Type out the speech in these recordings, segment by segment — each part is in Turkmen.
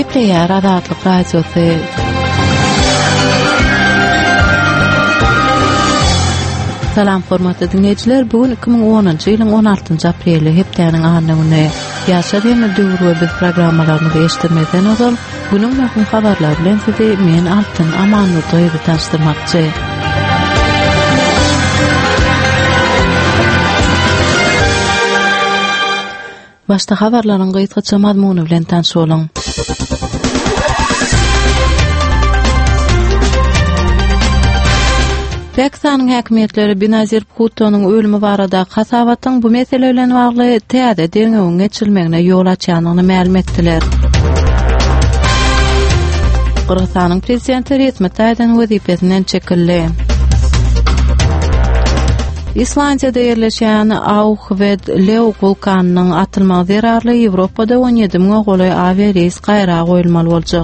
Gepleýär Azatlyk Radiosy. Salam hormatly dinleýijiler, bugün 2010-njy ýylyň 16-njy apreli hepdeniň ahanyny ýaşadym döwrü biz programmalaryny eşitmeden ozal günüň möhüm habarlary bilen sizi men Altyn Amanlygy tanışdyrmakçy. Başta habarlaryň gyýtgaça mazmuny bilen tanış bolun. Pakistanyň häkimetleri Benazir Bhutto'nun ölümi barada hasabatyň bu mesele bilen bagly täze derňegiň geçilmegine ýol açýanyny ma'lum etdiler. Kyrgyzstanyň prezidenti Recep Tayyip wezipesinden çekildi. İslandiýada ýerleşýän Auchved Leuk wulkanynyň atylmagy zerarly Ýewropada 17 000 goly aviareys gaýra goýulmaly boljak.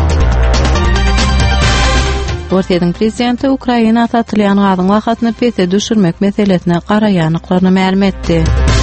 Russiýanyň prezidenti Ukraina atylýan gazyň wagtyny pese düşürmek meselesine garaýanyklaryny ma'lum etdi.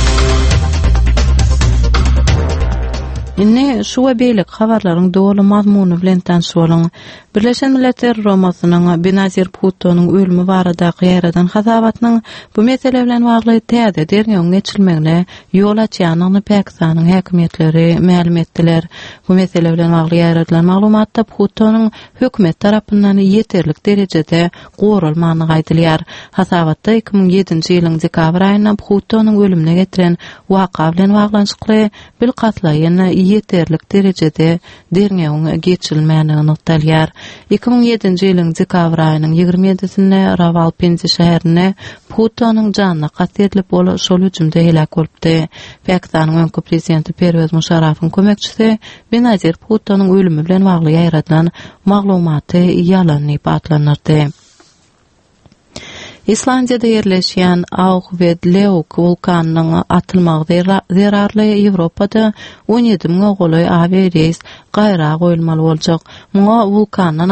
Inne şu we beýlik habarlaryň dogry mazmuny bilen tanış bolun. Birleşen Milletler Romasynyň Benazir Bhutto'nun ölümi barada ýaradan hasabatynyň bu mesele bilen bagly täze derňegiň geçilmegine ýol açýanyny Pakistanyň häkimetleri ma'lum etdiler. Bu mesele bilen bagly ýaradylan maglumatda Bhutto'nun hökümet tarapyndan ýeterlik derejede gorulmany gaýdylýar. Hasabatda 2007-nji ýylyň dekabr aýynda Bhutto'nun ölümine getiren waka bilen baglanşykly bil gatlaýyny ýeterlik derejede derňegiň geçilmegini noktalýar. 2007-nji ýylyň dekabr aýynyň 27-sinde Rawalpindi şäherine Bhutto'nun janyna kast edilip bolup şol hüjümde helak bolupdy. Pakistanyň öňkü prezidenti Pervez Musharrafyň kömekçisi Benazir Bhutto'nun ölümi bilen bagly ýaradylan maglumaty ýalan diýip atlanyrdy. İslandiýada ýerleşýän Auchved Leuk wulkanynyň atylmagy zerarly Ýewropada 17 000 goly aviareys gaýra goýulmaly boljak. Muňa wulkandan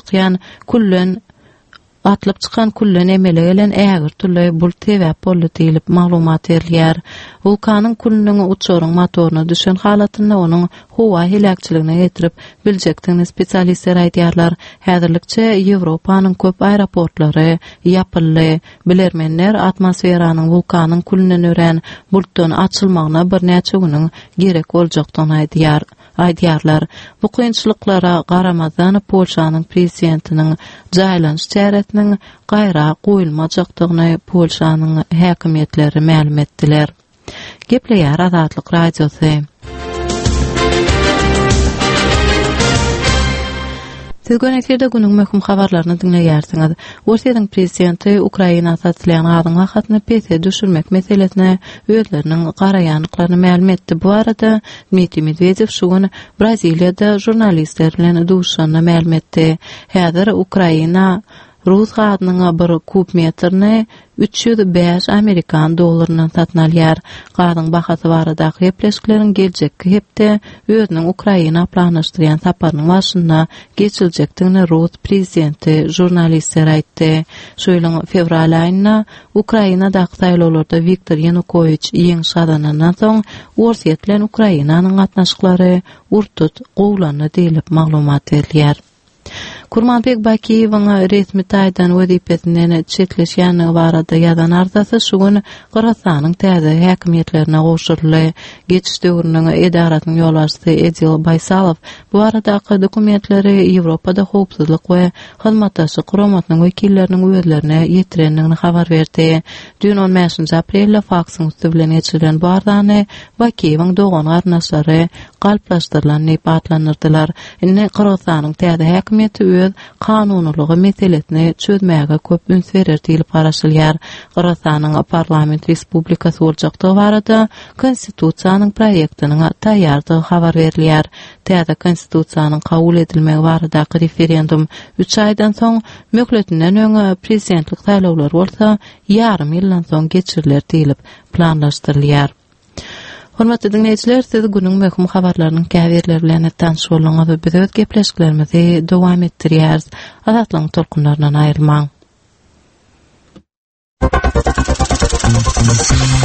atlyp çykan kullen emele gelen ägir türli bul sebäp boldy diýilip maglumat berilýär. Wulkanyň kullanyň uçoryň motoruny düşen halatynda onuň howa helakçylygyna getirip biljekdigini spesialistler aýdýarlar. Häzirlikçe Ýewropanyň köp aeroportlary ýapyldy. Bilermenler atmosferanyň wulkanyň kullanyň ören bulutdan açylmagyna bir näçe güniň gerek boljakdygyny aýdýarlar. Bu kynçylyklara garamazdan Polşanyň prezidentiniň jaýlanyş çäretiniň gaýra goýulmajakdygyny Polşanyň häkimetleri ma'lum etdiler. Gepleýär Azatlyk Radiosy. Siz gönekerde günüň möhüm habarlaryny dinleýärsiňiz. Russiýanyň prezidenti Ukraina atylýan gazyň wagtyny pese düşürmek meselesine özleriniň garaýanyklaryny ma'lum etdi. Bu arada Dmitri Medvedev şu gün Braziliýada jurnalistler bilen duşanyny ma'lum etdi. Häzir Ukraina Rus gazynyň bir kub metrini 305 Amerikan dollaryna satyn alýar. Gazyň bahasy barada gepleşikleriň geljekki hepde özüniň Ukraina planlaşdyrýan saparynyň başynda geçiljekdigini Rus prezidenti jurnalistlere aýtdy. Şu ýylyň fevral aýynda Ukrainadaky saýlawlarda Viktor Yanukovych ýeňiş adanyndan soň Russiýa bilen Ukrainanyň gatnaşyklary urtut gowlandy diýilip maglumat berilýär. Kurmanbek Bakiýewiň resmi taýdan wezipesinden çekleşýäni barada ýazan arzasy şu gün Kyrgyzstanyň täze häkimetlerine goşuldy. Geçiş döwrüniň edaratynyň ýolbaşçysy Edil Baysalow bu aradaky dokumentleri Ýewropada howpsuzlyk we hyzmatdaşlyk guramatynyň wekilleriniň özlerine ýetirenligini habar berdi. Dün 15-nji aprelde Fox'un üstü bilen geçirilen bu arzany Bakiýewiň dogan garnaşlary galplaşdyrylan diýip atlanyrdylar. Indi Kyrgyzstanyň täze häkimeti öz kanunulygy meselesini çözmäge köp üns berer diýilip garaşylýar. Kyrgyzstanyň parlament respublikasy boljakdygy barada konstitusiýanyň proýektiniň taýýardygy habar berilýär. Täze konstitusiýanyň kabul edilmegi baradaky referendum 3 aýdan soň möhletinden öňe prezidentlik saýlawlary bolsa ýarym ýyldan soň geçirilir diýilip planlaşdyrylýar. Hormatly dinleýijiler, siz günüň möhüm habarlarynyň käbirleri bilen tanış bolňyz we biz öz gepleşiklerimizi dowam etdirýäris. Azatlyň tolkunlaryndan aýrylmaň.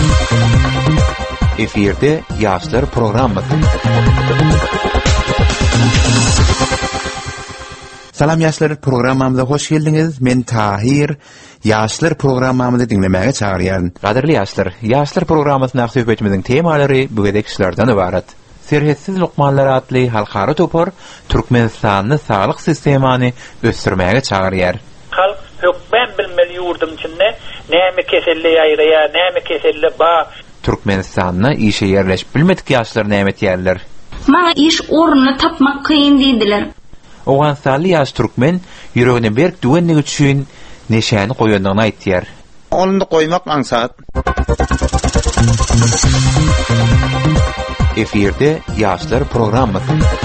Eferde Yaşlar programı. Salam yaşlar, programamıza hoş geldiniz. Men Tahir. Yaşlar programamızı dinlemeye çağırıyorum. Kadirli yaşlar, yaşlar programımızın söhbetimizin temalary bugündeki işlerden ibaret. Serhetsiz Lokmanlar adlı halkara topar Türkmenistan'ın sağlık sistemini östürmeye çağırıyor. Halk hükmen bilmeli yurdum içinde näme keselle ýaýraya, näme keselle ba. Türkmenistan'da işe yerleşip bilmedik yaşlar nämet yerler. Maňa iş ornuny tapmak kıyın diýdiler. Oğansallı yaş Türkmen yüreğine berk düwenlik üçün neşäni koýandygyny aýtýar. Onu koymak maksat. Efirde yaşlar programı.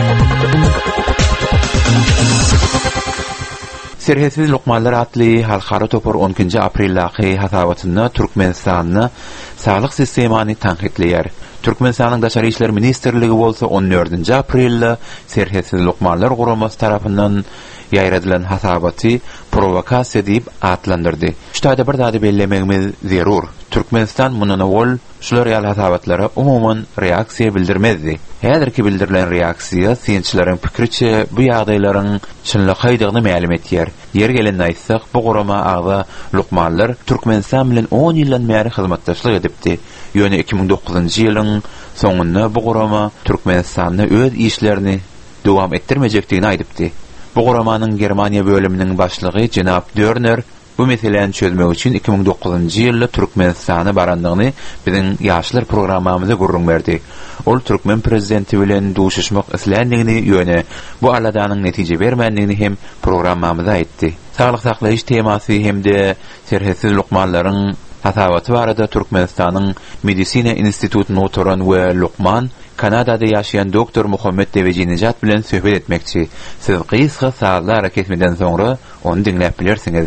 Serhetsiz Lokmanlar adlı halkara topar 12 aprelläki hasabatynda Türkmenistan'da sağlık sistemini tanqidleýär. Türkmenistan'ın Daşary işler ministrligi bolsa 14 aprelde Serhetsiz Lokmanlar guramasy tarapyndan ýaýradylan hasabaty provokasiýa diýip atlandyrdy. Şu taýda bir zady bellemegimiz zerur. Türkmenistan mundan awal şular ýaly hasabatlara umumyň reaksiýa bildirmezdi. Häzirki bildirilen reaksiýa synçylaryň pikirçe bu ýagdaýlaryň çynlygyny ma'lum etýär. Yer gelende aýtsak, bu gurama agza Lokmanlar Türkmenistan bilen 10 ýyldan bäri hyzmatdaşlyk edipdi. Ýöne 2009-njy ýylyň soňunda bu gurama Türkmenistanda öz işlerini dowam etdirmejekdigini aýdypdy. Bu guramanyň Germaniýa bölüminiň başlygy Jenap Dörner bu meseleni çözmek için 2009-njy ýylda Türkmenistana barandygyny biziň ýaşlar programmamyza gurrun berdi. Ol Türkmen prezidenti bilen duşuşmak islendigini ýöne bu aladanyň netije bermendigini hem programmamyza aýtdy. Sağlyk saklaýyş temasy hemde serhetsiz Lokmanlaryň hasabaty barada Türkmenistanyň Medisina institutyny oturan we Lokman Kanada'da yaşayan Doktor Muhammed Deveci Necat bilen söhbet etmekçi. Siz kıyısqa sağlığa hareketmeden sonra onu dinlep bilirsiniz.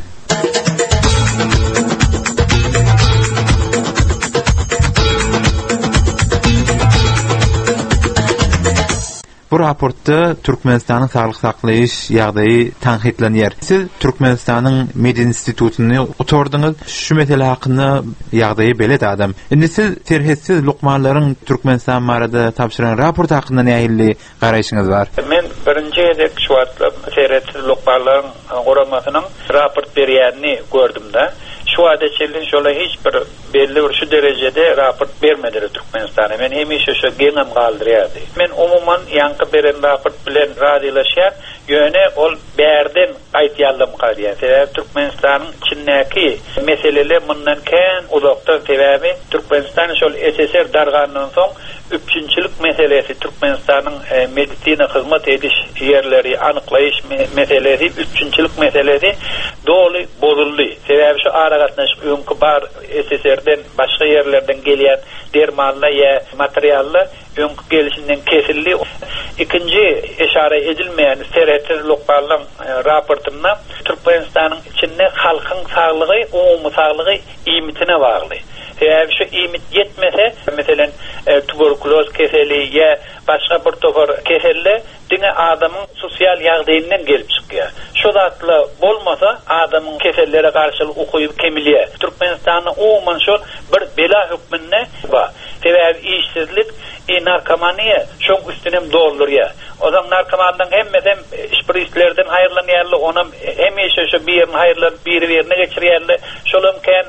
Bu raportda Türkmenistan'ın sağlık saklaýyş ýagdaýy tanqidlenýär. Siz Türkmenistan'ın Medin institutyny oturdunuz. Şu mesele hakynda ýagdaýy belet adam. Indi siz serhetsiz Lokmanlaryň Türkmenistan barada tapşyran raport hakynda nähili garaýşyňyz bar? Men birinji edek şu wagtda serhetsiz Lokmanlaryň goramasynyň raport berýänini gördüm-de. Şu wagtda çelin şola hiç bir belli bir şu derejede raport bermediler Türkmenistan'a. Men hemişe şu geňem galdyrýardy. Men umumyň ýanky beren raport bilen radylaşýar, ýöne ol bärden aýtýarlym galýar. Sebäbi Türkmenistanyň içindäki meseleler mundan kän uzakda sebäbi Türkmenistan şol SSR dargandan soň üçinçilik meselesi Türkmenistanyň medisina hyzmat ediş ýerleri anyklaýyş meselesi, üçinçilik meselesi doly bozuldy. Sebäbi şu aragatnaşyk öňkü bar SSR'den başga ýerlerden gelýän dermanlar ýa materiallar öňkü gelişinden kesildi. İkinci eşare edilmeyen serhetsiz Lokmanlaryň raportunda Türkmenistanyň içinde halkyň saglygy, umumy saglygy imitine bagly. Eğer şu imit yetmese, mesela tuberkuloz keseli ya başka bir topar keselle dine adamın sosyal ýagdaýyndan gelip çykýar. Şu zatla bolmasa adamın kesellere karşı okuyup kemiliye. Türkmenistan'da umuman şu bir bela hükmünde var. Sebäbi işsizlik, narkomaniýa şoň üstünem dolurýar. O zaman narkomandan hemmeden işbirliklerden haýyrlanýarly, ona hemişe şu bir haýyrlan bir ýerine geçirýärli. Şolum kän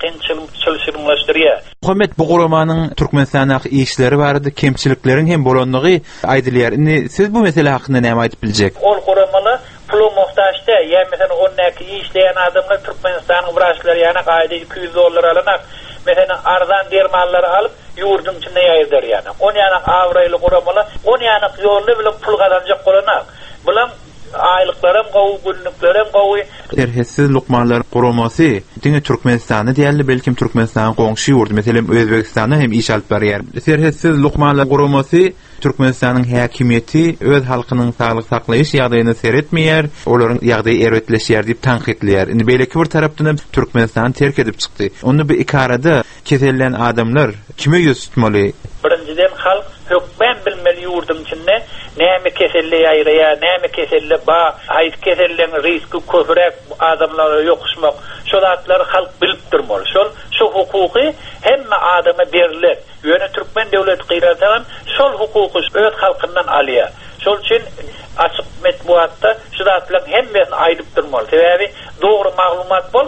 ýanqynçylşyrmlaşdyrýar. Muhammed bu guramanyň Türkmenistanyň işleri barada kemçilikleriň hem bolanlygy aýdylýar. Indi siz bu mesele hakynda näme aýdyp biljek? Ol guramany pulu muhtaçda, ýa mesela onnaki işleyen adamlar Türkmenistanyň wraçlary ýana gaýda $200 alanak. Mesela arzan dermanlary alıp yurdun içinde ýaýdar ýana. On ýana awraýly guramalar, on ýana ýolly bilen pul gazanjak bolanak. Bulan aýlyklarym gowy, günlüklerim gowy. Serhetsiz Lokmanlar guramasy diňe Türkmenistany diýerli, belkim Türkmenistanyň goňşy ýurdy, meselem Özbekistanda hem iş alyp barýar. Serhetsiz Lokmanlar guramasy Türkmenistanyň häkimiýeti öz halkynyň saglyk saklaýyş ýagdaýyny seretmeýär, olaryň ýagdaýy erwetleşýär diýip tanqidleýär. Indi beýleki bir tarapdan Türkmenistany terk edip çykdy. Onu bir ikarada kesellen adamlar kime ýüz tutmaly? Birinciden halk hükmen bilmeli yurdum içinde näme keselle ýaýraya, näme keselle ba, aýt kesellen riski köpürek adamlara ýokuşmak, şol atlar halk bilip durmaly. Şu hukuky hemme adama berilir. Ýöne Türkmen döwleti gyýratan şol hukuky öz halkyndan alýar. Şol üçin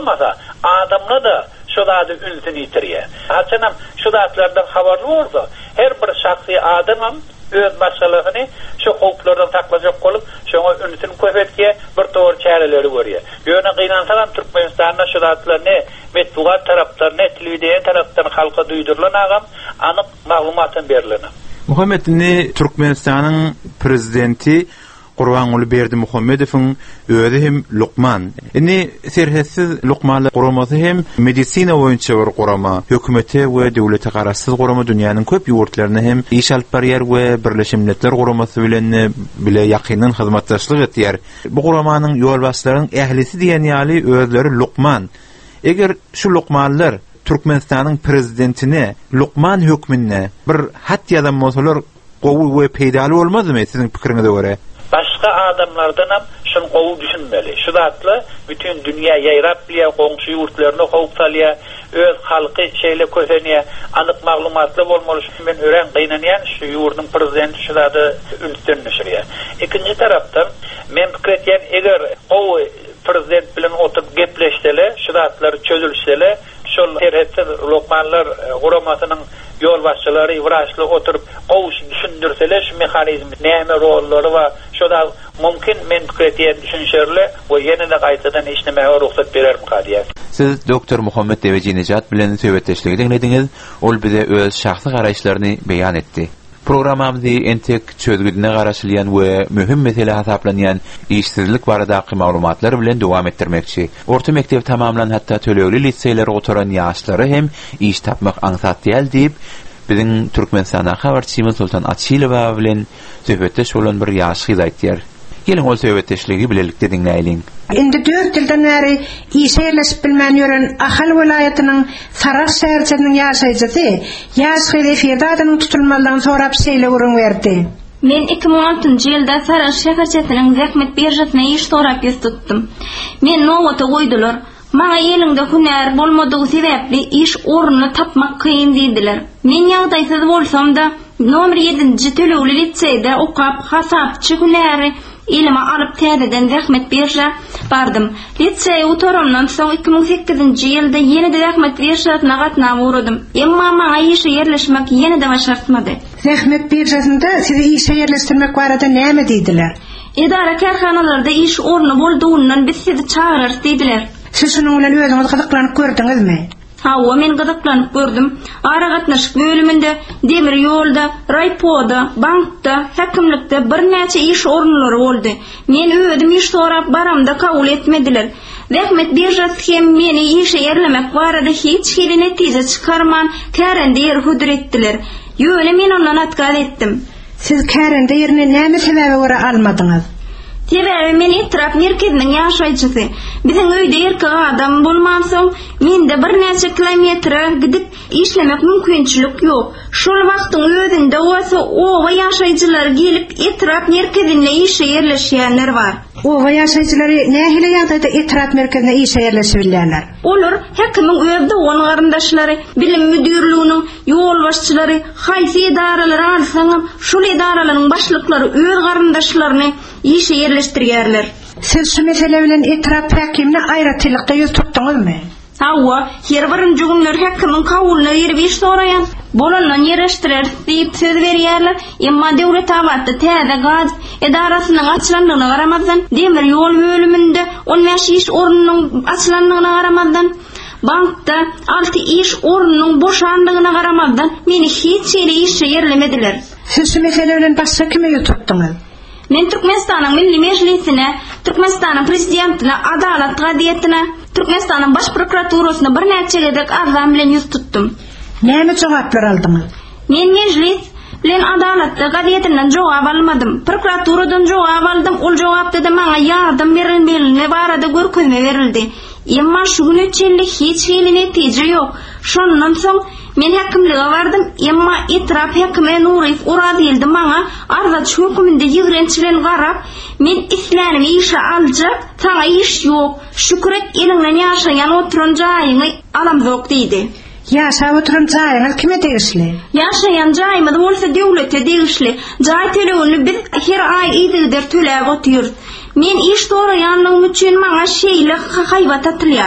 bolmasa adamla da şu zady ünitini ýitirýär. Haçanam şu zatlardan habarly bolsa, her bir şahsy adamam öz başçylygyny şu howplardan taklajak bolup, şoňa ünitini köpetke bir tower çäreleri görýär. Ýöne gynansalan Türkmenistanda şu zatlarny metbuat taraplarına, telewizion tarapdan halka duýdurylan agam anyk maglumatyn berilen. Muhammedni Türkmenistanyň prezidenti Gurbanuly Berdimuhammedowyň özi hem Luqman. Indi serhetsiz Luqmanly guramasy hem medisina boýunça bir gurama, hökümete we döwlete garaşsyz gurama dünýäniň köp ýurtlaryna hem iş alyp barýar we Birleşik Milletler guramasy bilen bile ýakynyn hyzmatdaşlyk etýär. Bu guramanyň ýolbaşçylaryň ählisi diýen ýaly özleri Luqman. Eger şu Luqmanlar Türkmenistanyň prezidentine Luqman hökmünde bir hat ýazan bolsalar gowy we peýdaly bolmazmy siziň pikiriňize görä? Başka adamlardan hem şunu qowu düşünmeli. Şu zatlı bütün dünya yayrap bilýär, goňşy ýurtlaryna howp salýar, öz halky şeýle kösenýär, anyk maglumatly bolmaly. Men ören gynanýan şu ýurdun prezidenti şu zady ünitden düşürýär. Ikinji tarapdan men pikir etýän, eger gowy prezident bilen oturup gepleşsele, şu zatlary çözülsele, şol terhetsiz Luqmanlar guramasynyň yol başçylary wraçly oturup gowy düşündürseler, şu mehanizm näme rollary we şu da mümkin men pikir düşünşerli we ýene-de gaýtadan işlemäge ruhsat berermi diýär. Siz Doktor Muhammed Deveji Nejat bilen söhbetleşdik ediniz. Ol bize öz şahsy garaşlaryny beýan etdi. Programamyzy entek çözgüdüne garaşylýan we mühim mesele hasaplanýan işsizlik baradaky maglumatlar bilen dowam etdirmekçi. Orta mekdep tamamlan hatda tölegli liseýlere oturan ýaşlary hem iş tapmak aňsatýar diýip biziň Türkmenistana habarçymyz Sultan Açilowa bilen söhbetdeş bolan bir ýaş gyz aýtdyar. Gelin ol söhbetdeşligi bilelikde dinleýin. Indi 4 ýyldan bäri işerleşip bilmän ýören Ahal welaýatynyň Sarak şäherçiniň ýaşaýjysy ýaş Ferdadynyň tutulmalygyny sorap şeýle görüň berdi. Men 2016-njy ýylda Sarak şäherçiniň zähmet birjasyna iş sorap tutdum. Men nowata goýdular. Maňa elinde hünär bolmadygy sebäpli iş oruny tapmak kyn diýdiler. Men ýagdaýsyz bolsam-da nomer 7-nji tölegli liseýde okap hasapçy hünäri ilme alıp täzeden zähmet birja bardym. Liseýe oturamdan soň 2008-nji ýylda ýene-de zähmet birjasyna gatnap uradym. Emma maňa işe ýerleşmek ýene-de başartmady. Zähmet birjasynda sizi işe ýerleşdirmek barada näme diýdiler? Idara karhanalarda iş oruny boldugyndan biz sizi çağırar diýdiler. Siz şunun bilen özüňiz gyzyklanyp gördüňizmi? Hawa men gyzyklanyp gördüm. Ara gatnaşyk bölüminde, demir ýolda, raypoda, bankda, häkimlikde bir näçe iş orunlary boldy. Men öýdüm iş sorap baramda kabul etmediler. Zähmet birjasy hem meni işe ýerlemek barada hiç hili netije çykarman kärende ýer hüdretdiler. Ýöne men ondan atkal etdim. Siz kärende ýerine näme sebäbe görä almadyňyz? Sebäbi men etraf merkeziniň ýaşaýjysy. Biziň öýde erkek adam bolmansoň, mende bir näçe kilometre gidip işlemek mümkinçilik ýok. Şol wagtyň özünde olsa owa ýaşaýjylar gelip etraf merkezine işe ýerleşýänler bar. Owa ýaşaýjylary nähili ýagdaýda etraf merkezine işe ýerleşibilýärler? Olar häkimiň öýde on garyndaşlary, bilim müdürliginiň ýol başçylary, haýsy idaralar alsaňam, şol idaralaryň başlyklary öz garyndaşlaryny işe ýerleşdirýärler. Siz şu mesele bilen etraf häkimine aýratylykda ýüz tutdyňyzmy? Hawa, her birinji günler häkimiň kabulyna berip iş soraýan, bolandan ýerleşdirer diýip söz berýärler. Emma döwlet abatda täze gaz edarasynyň açylanlygyna garamazdan, demir ýol bölüminde 15 iş orunynyň açylanlygyna garamazdan, bankda 6 iş orunynyň boşandygyna garamazdan meni hiç ýere işe ýerlemediler. Siz şu mesele bilen başga kime ýutupdyňyz? Men Türkmenistanyň Milli Meclisine, Türkmenistanyň prezidentine, Adalat Gazietine, Türkmenistanyň baş prokuraturasyna bir näçe gedek arzan bilen ýüz tutdum. Näme jogaplar aldyňyz? Men meclis bilen Adalat Gazietinden jogap almadym. Prokuraturadan jogap aldym. Ol jogapda da maňa ýardym berilmeli barada görkezme berildi. Emma şu günçeli hiç hili netije ýok. Şondan soň men häkimlige bardym. Emma etraf häkime Nurif Uradildi maňa arzaç höküminde ýigrençilen garap, men isläni işe aljak, taňa iş ýok. Şükret eliňden ýaşaýan oturan jaýyňy alamzok diýdi. Ýaşap oturan jaýyňyz kime tegişli? Ýaşaýan jaýymyz bolsa döwlete tegişli. Jaý tölegini biz her aý ýygyder töläp otyrýar. Men iş soraýanlygym üçin maňa şeýle haýbat atylýar.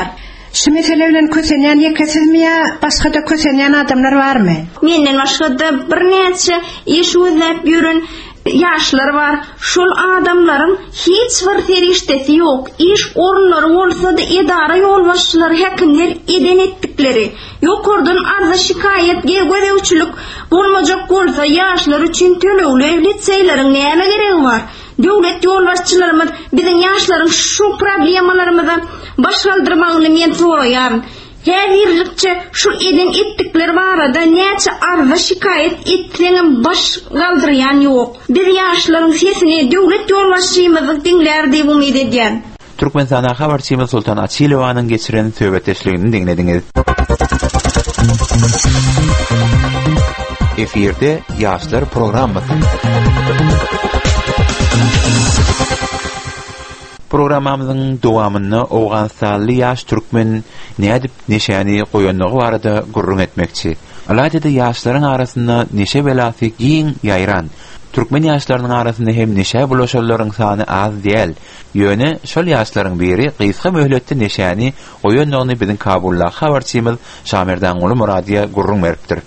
Şu mesele bilen kösenýän ýekesizmi ýa başga-da kösenýän adamlar barmy? Menden başga-da bir näçe iş özläp ýören ýaşlar bar. Şol adamlaryň hiç bir terişdesi ýok. İş orunlary bolsa-da edara ýolbaşçylary, häkimler eden etdikleri. Ýokurdan arza şikayet gelgödewçilik bolmajak bolsa ýaşlar üçin tölegli evlitseýleriň näme geregi bar? Döwlet ýolbaşçylarymyz biziň ýaşlaryň şu problemlarymyzy başgaldyrmagyny men soraýarym. Her ýerlikçe şu eden etdikleri barada näçe arza şikayet etseňem baş galdyrýan ýok. Biz ýaşlaryň sesini döwlet ýolbaşçymyzy dinler diýip umyt edýän. Türkmenistana habarçymyz Sultan Açilowanyň geçiren söhbetdeşligini dinlediňiz. Efirde Ýaşlar programmasy. Programamyzyň dowamyny Awganstanly ýaş türkmen nädip neşäni goýanlygy barada gurrun etmekçi. Alaýda ýaşlaryň arasynda neşe belasy giň ýaýran. Türkmen ýaşlarynyň arasynda hem neşe bulaşanlaryň sany az diýel. Ýöne şol ýaşlaryň biri gysga möhletde neşäni goýanlygyny biziň Kabulla habarçymyz Şamerdan Uly Muradiýa gurrun beripdir.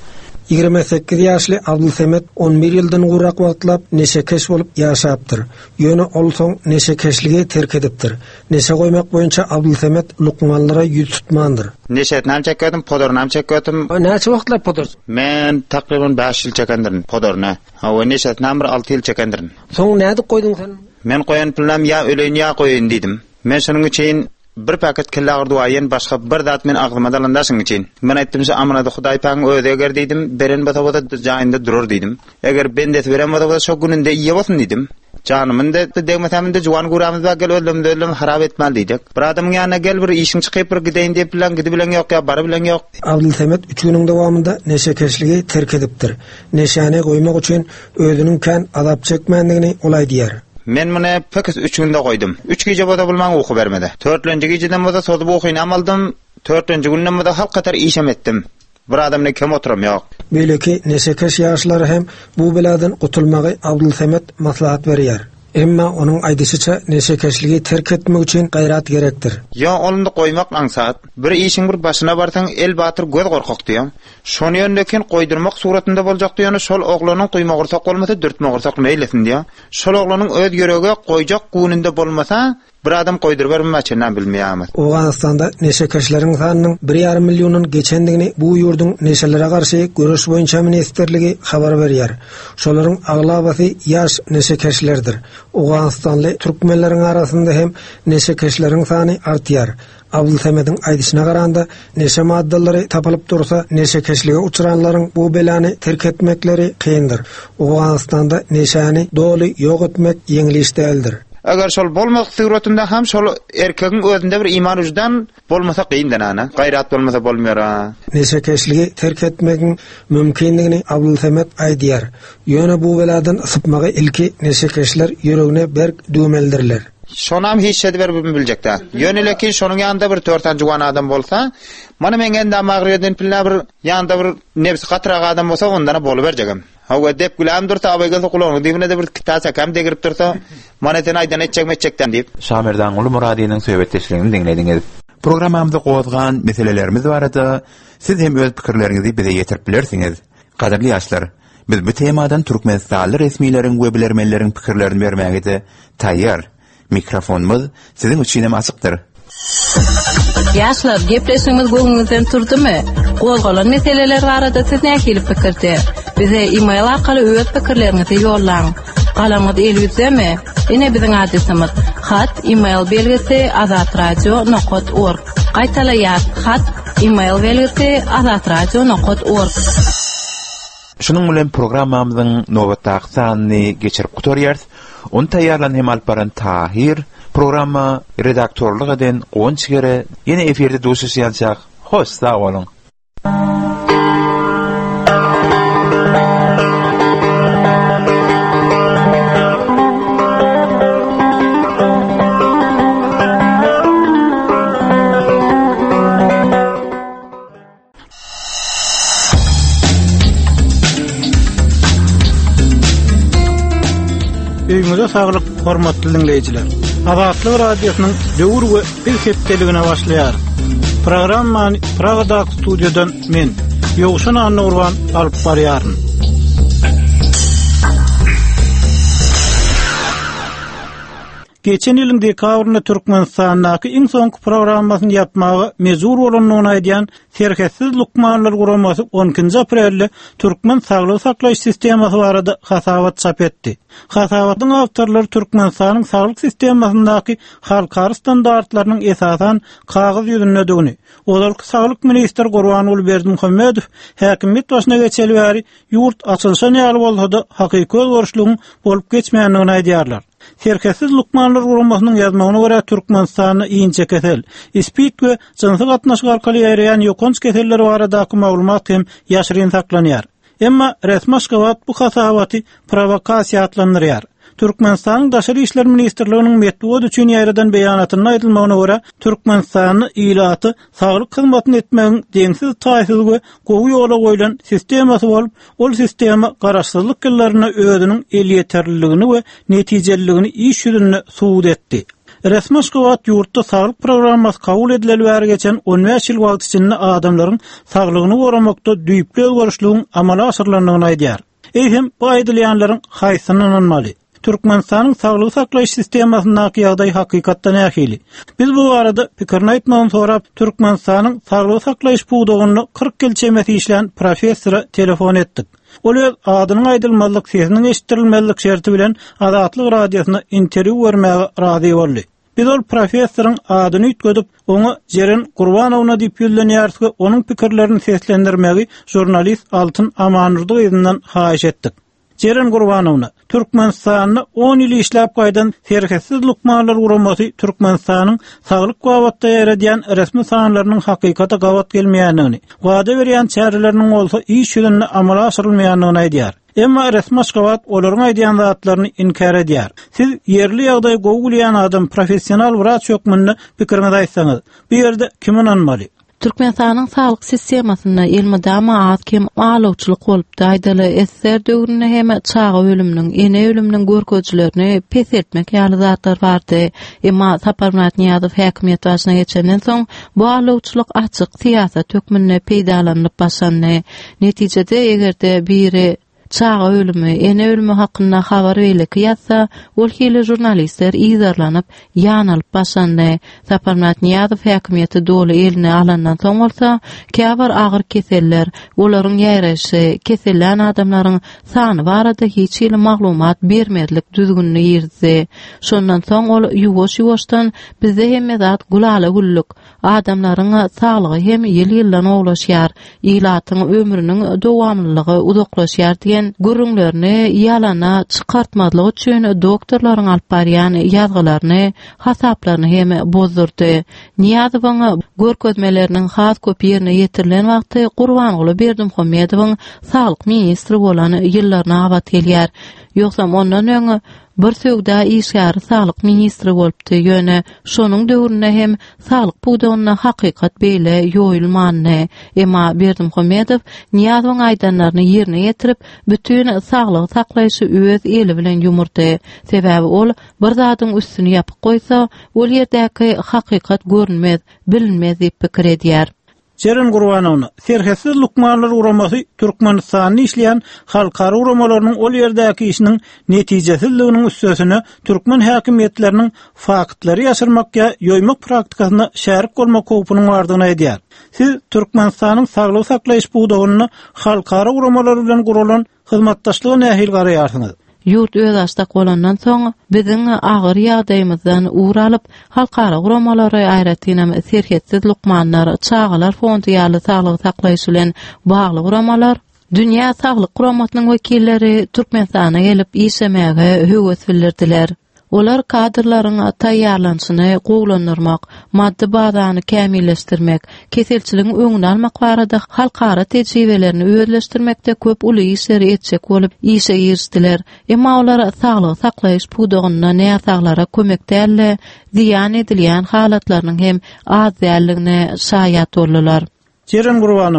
28 ýaşly Abdulsemet 11 ýyldan gurak wagtlap neşekeş bolup ýaşapdyr. Ýöne ol soň neşekeşligi terk edipdir. Neşe goýmak boýunça Abdulsemet lukmanlara ýüz tutmandyr. Neşetnam çekdim, podornam çekdim. Näçe wagtlap podor? Men takriban 5 ýyl çekendirin podorna. Hawa neşetnam bir 6 ýyl çekendirin. Soň näde goýdyň sen? Men goýan plan ýa öleň ýa goýyn diýdim. Men şonuň üçin bir paket kellägir duaýyn başga bir zat men aglyma dalandaşyň üçin. Men aýtdymsa amana da Hudaý paň öýde eger diýdim, beren bata jaýynda durur diýdim. Eger ben de beren bata şo gününde ýa bolsun diýdim. Canymyn da degmetäminde juwan guramyz ba gel öldüm harap etmeli diýdik. Bir adamyň ýanyna gel bir işiň çykyp bir gideýin diýip bilen gidi bilen ýok ýa bary bilen ýok. Abdulsemet 3 güniň dowamında neşekeşligi terk edipdir. Neşäni goýmak üçin özüniň kan azap çekmendigini olay diýer. Men mene pekis 3 günde goýdum. 3 gece boda bulmaň uky bermedi. 4-nji geceden boda sodup okuýan amaldym. 4-nji günden boda halk qatar işem etdim. Bir adamla kim oturam ýok. Belki neşekeş ýaşlary hem bu beladan gutulmagy Abdulsemet maslahat berýär. Emma onuň aýdyşyça neşekeşligi terk etmek üçin gaýrat gerekdir. Ya olundy goýmak maňsat. Bir işiň bir başyna barsaň el batyr göz gorkak diýär. Şonu ýöndekin goýdurmak suratynda boljak diýäni şol oglanyň goýmagyrsak bolmasa dürtmagyrsak meýlesin diýär. Şol oglanyň öz ýörege goýjak gününde bolmasa bir adam goýdurup bermäçenden bilmeýämiz. Awganstanda neşekeşleriň sanynyň 1,5 millionyň geçendigini bu ýurduň neşelere garşy görüş boýunça ministerligi habar berýär. Şolaryň aglabasy ýaş neşekeşlerdir. Awganstanly türkmenleriň arasynda hem neşekeşleriň sany artýar. Abdulsemet'in aýdyşyna garanda neşe maddalary tapylyp dursa neşekeşlige uçuranlaryň bu belany terk etmekleri kyndyr. Awganstanda neşäni doly ýok etmek ýeňil iş däldir. Agar şol bolmak suratynda ham şol erkegiň özünde bir iman ujudan bolmasa kyndan ana. Gaýrat bolmasa bolmaýar. Neşekeşligi terk etmegiň mümkinligini Abdulsemet aýdýar. Ýöne bu beladan sypmagy ilki neşekeşler ýöregine berk dümeldirler. Şonam hiç şede berip biljekler. Ýöneleki şonuň ýanynda bir 4 juwan adam bolsa, mana men enda magryden pilla bir ýanynda bir nebsi gatyrak adam bolsa, ondan bolup berjegem. Hawa dep gülam dursa, abayga sokulan dibine de bir kitasa kam degirip dursa, mana sen aýdan etjekmekçekden diýip. Şamerdan Uly Muradiýanyň söhbetdeşligini dinlediňiz. Programamyzda gozgan meselelerimiz barada siz hem öz pikirleriňizi bize ýetirip bilersiňiz. Gaderli ýaşlar, biz bu temadan Türkmenistanly resmiýleriň we bilermenleriň pikirlerini bermäge taýýar. Mikrofonumuz sizin üçin hem açykdyr. Ýaşlar, gepleşmemiz goňuňyzdan turdymy? Gozgalan meseleler barada siz nähili pikirde? Bize e-mail arkaly öz pikirleriňizi ýollaň. Galamyz elbizemi? Ine biziň adresimiz hat e-mail belgisi azatradio.org. Gaýtalaýar hat e-mail belgisi azatradio.org. Şunun bilen programmamyzyň nowatdaky sanyny geçirip gutarýarys. On taýýarlan hem alparan Tahir programma redaktorluk eden Gonçgere ýene eferde duşuşýançak. Hoş sag bolun. Öýüňize saglyk, hormatly dinleýijiler. Azatlyk radiosynyň döwür we bir hepdeligine başlaýar. Programmany Pragada studiodan men Ýogşan Anurwan alyp barýaryn. Geçen ýylyň dekabrynda Türkmenistanyň iň soňky programmasyny ýapmagy mezur bolanyny aýdýan Serketsiz Lukmanlar guramasy 10 aprelde Türkmen saglyk saklaýyş sistemasy barada hasabat çap etdi. Hasabatyň awtorlary Türkmenistanyň saglyk sistemasyndaky halkary standartlarynyň esasan kagazy ýüzünde Olar saglyk ministri Gurbanuly Berdimuhammedow häkimiyet başyna geçeli bäri ýurt açylşan ýaly bolsa-da hakyky özgörüşlüğün bolup geçmeýändigini aýdýarlar. Serketsiz Lukmanlar guramasynyň ýazmagyna görä Türkmenistanyň iňçe kesel, ispit we jynsy gatnaşyk arkaly ýaýraýan ýokunç keseller baradaky maglumat hem ýaşyryn saklanýar. Emma resmi Aşgabat bu hasabaty provokasiýa adlandyrýar. Türkmenistanyň Daşary işler ministrliginiň metbuat üçin ýaýradan beýanatyna aýdylmagyna görä Türkmenistanyň ilaty saglyk hyzmatyny etmegiň deňsiz taýsyz we gowy ýola goýulan sistemasy bolup, ol sistema garaşsyzlyk ýyllaryna özüniň elýeterliligini we netijeligini iş ýüzünde suwd etdi. Resmi Aşgabat ýurtda saglyk programmasy kabul edileli bäri geçen 15 ýyl wagt içinde adamlaryň saglygyny goramakda düýpli özgörüşlüğün amala aşyrylandygyny aýdýar. Eýhem bu aýdylýanlaryň haýsyny anlamaly. Türkmenistanyň saglyk saklaýyş sistemasyndaky ýagdaý hakykatdan ähili. Biz bu barada pikirini aýtmagyny sorap Türkmenistanyň saglyk saklaýyş buğdagyny 40 ýyl çemeti işleýän professora telefon etdik. Ol öz adynyň aýdylmalyk, sesiniň eşitirilmelik şerti bilen Azatlyk radiosyna interwýu bermäge razy boldy. Biz ol professoryň adyny ýetgedip, oňa Jeren Gurbanowyna diýip ýüzlenýärdi, onuň pikirlerini seslendirmegi jurnalist Altyn Amanurdy ýerininden haýyş etdik. Jeren Gurbanowyna Türkmenistanyny 10 ýyl işläp gaýdan Serketsiz Lukmanlar guramasy Türkmenistanyň saglyk gawatda ýeredýän resmi sanlarynyň hakykata gawat gelmeýändigini, wada berýän çäreleriniň bolsa iş ýüzünde amala aşyrylmaýandygyny aýdýar. Emma resmi Aşgabat olaryň aýdýan zatlaryny inkar edýär. Siz ýerli ýagdaý gowy bilýän adam, professional wraç ýokmyny pikirinizi aýtsaňyz, bu ýerde kim inanmaly? Türkmenistanyň saglyk sistemasyna elmydama atkem alawçylyk bolup daýdaly SSR döwründe hem çağa ölüminiň, ene ölüminiň görkezjilerini pes etmek ýaly zatlar bardy. Emma Saparmat Niýazow häkimiýet başyna geçenden soň bu alawçylyk açyk siýasat tökmünde peýdalanyp başlandy. Netijede egerde biri çağa ölümü, ene ölümü hakkında habar verilip ýatsa, ol hili jurnalistler izarlanyp, ýanylyp başlandy. Saparmat Niýazow häkimiýeti doly eline alandan soň bolsa, käbir agyr keseller, olaryň ýaýraşy, kesellen adamlaryň sany barada hiç ýyly maglumat bermedlik düzgünni ýerdi. Şondan soň ol ýuwaş-ýuwaşdan bizde hem zat gulala gulluk, adamlaryň saglygy hem ýyl-ýyldan oglaşýar, ilatyň ömrüniň dowamlylygy uzaklaşýar diýen gurrunlaryny ýalana çykartmadlyk üçin doktorlaryň alyp barýan ýazgylaryny, hasaplaryny hem bozdurdy. Niýazowyň görkezmeleriniň has köp ýerine ýetirilen wagty Gurbanuly Berdimuhammedowyň saglyk ministri bolan ýyllaryna abat gelýär. Ýoksa ondan öňe bir söwda işgär saglyk ministri bolupdy, ýöne şonuň döwründe hem saglyk buğdagyna hakykat beýle ýoýulmany. Emma Berdimuhammedow Niýazowyň aýdanlaryny ýerine ýetirip, bütün saglyk saklaýyşy öz eli bilen ýumurdy. Sebäbi ol bir zadyň üstüne ýapyp goýsa, ol ýerdäki hakykat görünmez, bilinmez diýip pikir edýär. Jeren Gurbanowyna Serketsiz Lukmanlar guramasy Türkmenistanyň işleýän halkary uramalarynyň ol ýerdäki işiniň netijesizliginiň üstesine türkmen häkimiýetleriniň faktlary ýaşyrmakka ýoýmak praktikasyna şärik bolmak howpunyň bardygyny aýdýar. Siz Türkmenistanyň saglyk saklaýyş buğdagyny halkary uramalary bilen guralan hyzmatdaşlygy nähil garaýarsyňyz? Ýurt öz açdak bolandan soň biziň agyr ýagdaýymyzdan uğralyp halkara guramalary aýratynam Serketsiz Lukmanlar çağalar fondy ýaly saglyk saklaýyş bilen bagly guramalar dünýä saglyk guramatynyň wekilleri Türkmenistana gelip işlemäge höwes bildirdiler. Olar kadrlaryň taýýarlanşyny gowlandyrmak, maddi bazany kämilleşdirmek, keselçiligiň öňüni almak barada halkara tejribelerini özleşdirmekde köp uly işler etjek bolup işe girişdiler. Emma olar saglyk saklaýyş buğdagyna näsaglara kömekdäle ziýan edilýän halatlarynyň hem az dälligine şaýat boldular. Jeren Gurbanowyna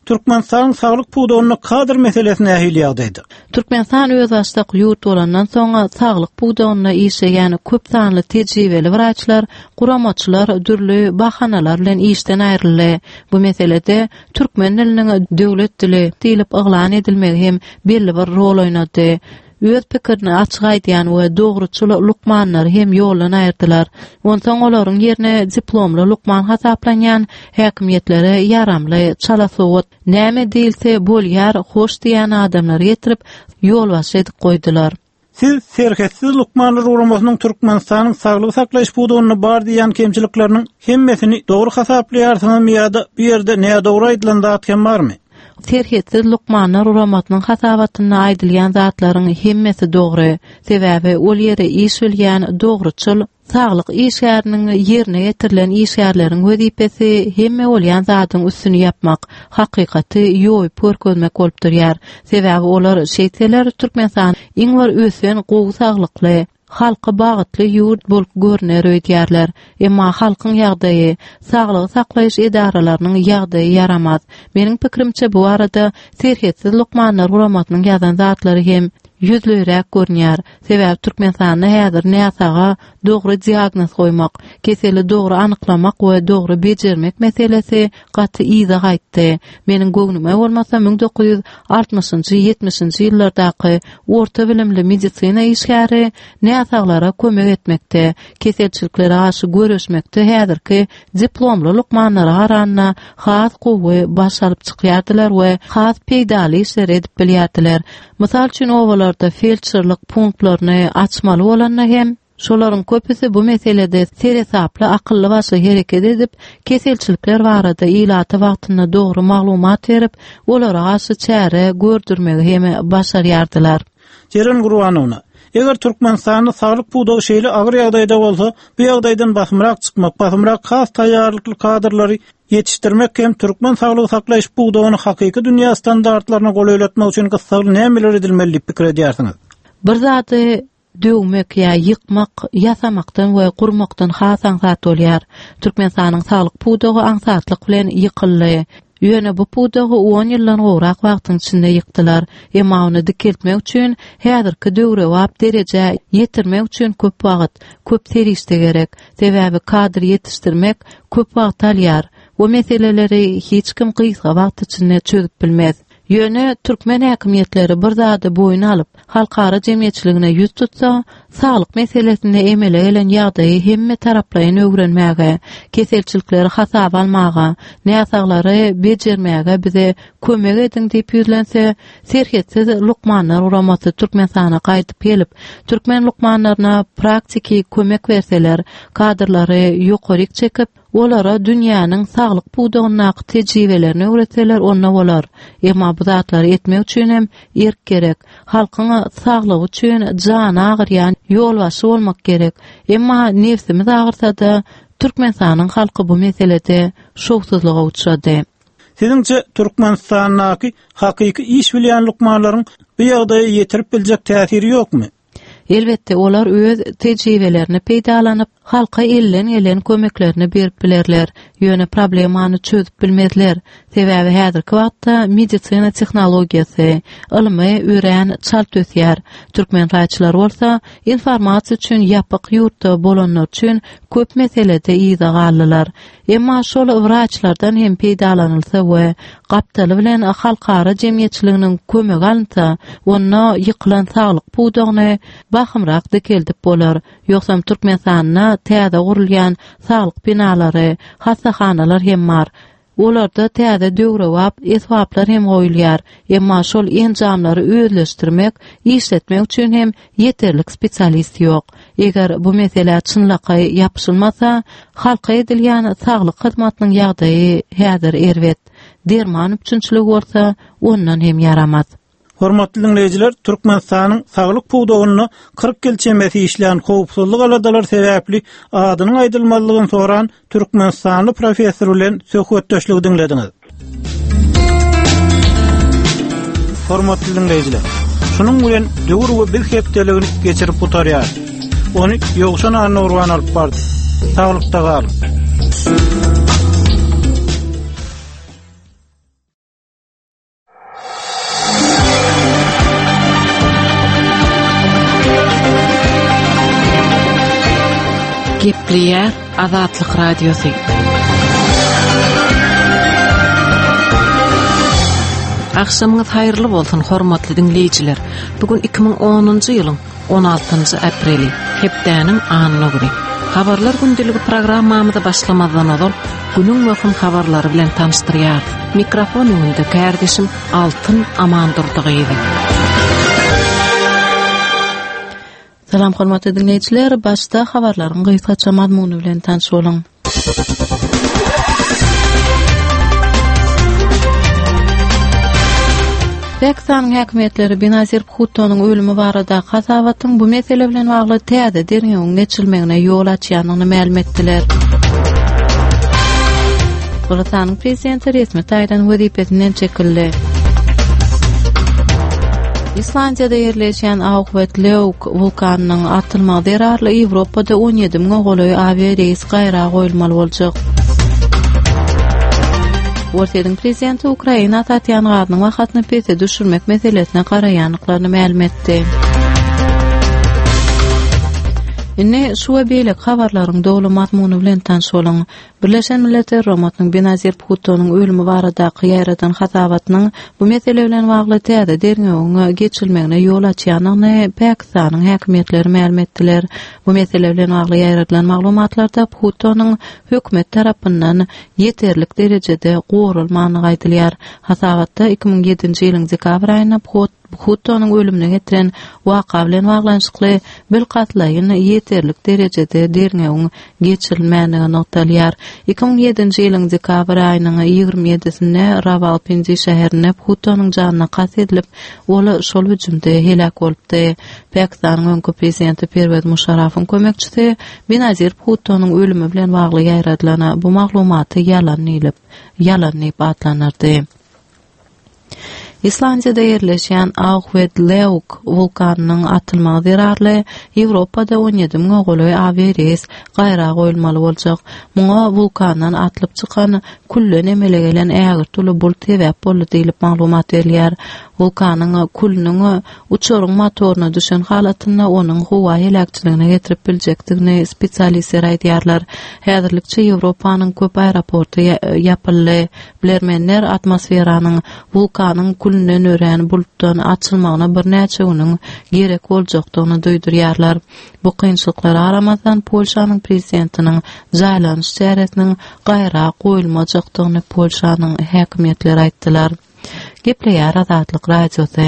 Türkmenistan saglyk puwdagyny kadr meselesine ähli ýagdaýdy. Türkmenistan öz açlyk ýurt bolandan soňra saglyk puwdagyna işleýän köp sanly tejribeli wraçlar, guramaçylar dürli bahanalar bilen işden aýryldy. Bu meselede türkmen diliniň döwlet dili diýilip yglan edilmegi hem belli bir rol oýnady. Öz pikirini açyk aýdýan we dogruçul lukmanlar hem ýollan aýyrdylar. Ondan olaryň ýerine diplomly lukman hasaplanýan häkimiýetlere ýaramly çalasowat näme diýilse bolýar hoş diýen adamlar getirip ýolbaşy edip goýdular. Siz serketsiz lukmanlar uramasynyň Türkmenistanyň saglyk saklaýyş puwdagyny bar diýen kemçilikleriniň hemmesini dogry hasaplaýarsyňyz ýa-da bir ýerde näme dogry aýdylan zat hem barmy? Serketsiz lukmanlar uramatynyň hasabatyna aýdylýan zatlaryň hemmesi dogry. Sebäbi ol ýere iş bilýän dogruçul saglyk işgäriniň ýerine getirilen işgärleriň wezipesi hemme bolýan zatyň üstüni ýapmak, hakykaty ýoýup görkezmek bolup durýar. Sebäbi olar şeýtler Türkmenistan iň bir ösen gowy saglykly halka bagıtly ýurt bolup görner öýdýärler. Emma halkyň ýagdaýy, saglyk saklaýyş edaralarynyň ýagdaýy ýaramaz. Meniň pikirimçe bu arada serketsiz lukmanlar uramatynyň ýazan zatlary hem yüzlüýrek görnýär. Sebäbi Türkmenistanda häzir näsaga dogry diagnoz goýmak, keseli dogry anyklamak we dogry bejermek meselesi gaty iza gaýtdy. Meniň göwnüme bolmasa 1960-njy 70-nji ýyllardaky orta bilimli medisina işgäri näsaglara kömek etmekde, keselçiliklere aşy görüşmekde häzirki diplomly lukmanlara garanyna has gowy başaryp çykýardylar we has peýdaly işler edip bilýärdiler. Mysal üçin owalarda felçerlik punktlaryny açmaly bolanlar hem şolaryň köpüsi bu meselede seresaply akylly başa hereket edip keselçilikler barada ilaty wagtyna dogry maglumat berip olara aşy çäre gördürmegi hem başarýardylar. Jeren Gurbanowna, eger Türkmenistanyň saglyk puwdagy şeýle agyr ýagdaýda bolsa, bu ýagdaýdan basmyrak çykmak, basmyrak has taýýarlykly kadrlary yetiştirmek hem Türkmen saglyk saklaýyş puwdagyny hakyky dünýä standartlaryna goýulatmak üçin gysgaly nämeler edilmeli pikir edýärsiňiz? Bir zady döwmek ýa ýykmak, ýasamakdan we gurmakdan has aňsat bolýar. Türkmenistanyň saglyk puwdagy aňsatlyk bilen ýykyldy. Ýöne bu puwdagy 10 ýyldan gowrak wagtyň içinde ýykdylar. Emma ony dikiltmek üçin häzirki döwre wap derece ýetirmek üçin köp wagt, köp terişde gerek. Sebäbi kadr ýetişdirmek köp wagt alýar. Bu meseleleri hiç kim kıysa wagt içinde çözüp bilmez. Ýöne türkmen häkimiýetleri bir zady boýuna alyp halkara jemgyýetçiligine ýüz tutsa, saglyk meselesinde emele gelen ýagdaýy hemme taraplaryň öwrenmäge, keselçilikleri hasaba almaga, näsaglary bejermäge bize kömek ediň diýip ýüzlense, serketsiz lukmanlar uramasy Türkmenistana gaýdyp gelip, türkmen lukmanlaryna praktiki kömek berseler, kadrlary ýokaryk çekip olara dünýäniň saglyk puwdagyna tejribelerini öwretseler onna bolar. Emma bu zatlary etmek üçin hem erk gerek. Halkyň saglygy üçin jany agyrýan ýolbaşy bolmak gerek. Emma nefsimiz agyrsa-da Türkmenistanyň halky bu meselede şowsuzlyga uçrady. Siziňçe Türkmenistanyň hakyky iş bilýän lukmanlaryň bu ýagdaýa ýetirip biljek täsiri ýokmy? Elbette olar öz tejribelerini peýdalanyp halka ellen kömeklerini berip bilerler. Ýöne problemany çözüp bilmezler. Sebäbi häzirki wagtda medisina tehnologiýasy, ilmi ören çalp ösýär. Türkmen raýçylar bolsa, informasiýa üçin ýapyk ýurtda bolanlar üçin köp meselede iza galdylar. Emma şol wraçlardan hem peýdalanylsa we gapdaly bilen halkara jemgyýetçiliginiň kömegi alynsa, onda ýykylan saglyk puwdagyny bakymrak dikildip bolar. Ýoksam Türkmenistanyna täze gurulýan saglyk binalary, hasahanalar hem bar. Olarda täze döwre wap, esbaplar hem goýulýar. Emma şol enjamlary özleşdirmek, işletmek üçin hem ýeterlik spesialist ýok. Eger bu mesele çynlykka ýapyşylmasa, halka edilýän saglyk hyzmatynyň ýagdaýy häzir erwet. Derman üçinçilik bolsa, ondan hem ýaramaz. Hormatly dinleyijiler, Türkmenistanyň saglyk puwdagyny 40 ýyl çemesi işleýän howpsuzlyk aladalar sebäpli adynyň aýdylmalygyny soran Türkmenistanly professor bilen söhbetdeşlik dinlediňiz. Hormatly dinleyijiler, şunuň bilen döwür we bir hepdeligini geçirip butarýar. Ony ýogşan anurwan alyp bardy. Saglykda galyň. Gepliýär Azatlyk Radiosu. Akşamyňyz haýyrly bolsun, hormatly dinleýijiler. Bugün 2010-njy ýylyň 16-njy apreli, hepdäniň anyny güni. Habarlar gündəligi programmamyzda başlamazdan oňol günüň möhüm habarlary bilen tanıştyrýar. Mikrofon öňünde kardeşim Altyn Amandurdygy. Salam hormatly dinleýijiler, başda habarlaryň gysgaça mazmuny bilen tanış bolun. Pakistan häkimetleri Benazir Bhutto'nun ölümü barada hasawatyň bu mesele bilen bagly täze derňegiň geçilmegine ýol açýanyny ma'lum etdiler. Burasanyň prezidenti resmi taýdan wezipesinden çekildi. İslandiýada ýerleşen Augvetleuk vulkanynyň atylmagy derarly Ýewropada 17 000 goloý aviareýs gaýra goýulmaly boljak. Ortadyň prezidenti Ukraina Tatyana Garynyň wagtyny pete düşürmek meselesine garaýanyklaryny ma'lum etdi. Ine şu beýlek habarlaryň dogly mazmuny bilen tanış bolun. Birleşen Milletler Romatnyň Benazir Bhutto'nun ölümü baradaky ýaradan hasawatynyň bu mesele bilen bagly täze derňegiň geçilmegine ýol açýanyny Pakistanyň häkimetleri ma'lum etdiler. Bu mesele bilen bagly ýaradan maglumatlarda Bhutto'nun hökümet tarapyndan ýeterlik derejede gorulmany gaýdylýar. Hasawatda 2007-nji ýylyň dekabr aýyna Bhutto'nun ölümüne getiren waka bilen baglanşykly bir katlaýyn ýeterlik derejede derňegiň geçirilmänigi noktalýar. 2007-nji ýylyň dekabr aýynyň 27-sinde Rawalpindi şäherine Bhutto'nun janyna kasy edilip, ol şol hüjümde helak bolupdy. Pakistanyň öňkü prezidenti Pervez Musharrafyň kömekçisi Benazir Bhutto'nun ölümü bilen bagly ýaýradylan bu maglumaty ýalanlyp atlanyrdy. İslandiýada ýerleşen Augvetleuk vulkanynyň atylmagy derarly Ýewropada 17 000 goloý aviareýs gaýra goýulmaly boljak. Muňa vulkandan atlyp çykan kullen emele gelen ägir tuly bul sebäp boldy diýilip maglumat berilýär. Vulkanyň kulnyň uçuryň motoruny düşen halatyna onuň howa helakçylygyna getirip biljekdigini spesialistler aýdýarlar. Häzirlikçe Ýewropanyň köp aeroporty ýapyldy. Bilermenler atmosferanyň vulkanyň kulünden ören bulutdan açılmagyna bir näçe günüň gerek boljakdygyny duýdurýarlar. Bu kynçylyklar aramazdan Polşanyň prezidentiniň jaýlanyş çäresiniň gaýra goýulmajakdygyny Polşanyň häkimetleri aýtdylar. Gepleýär Azatlyk Radiosy.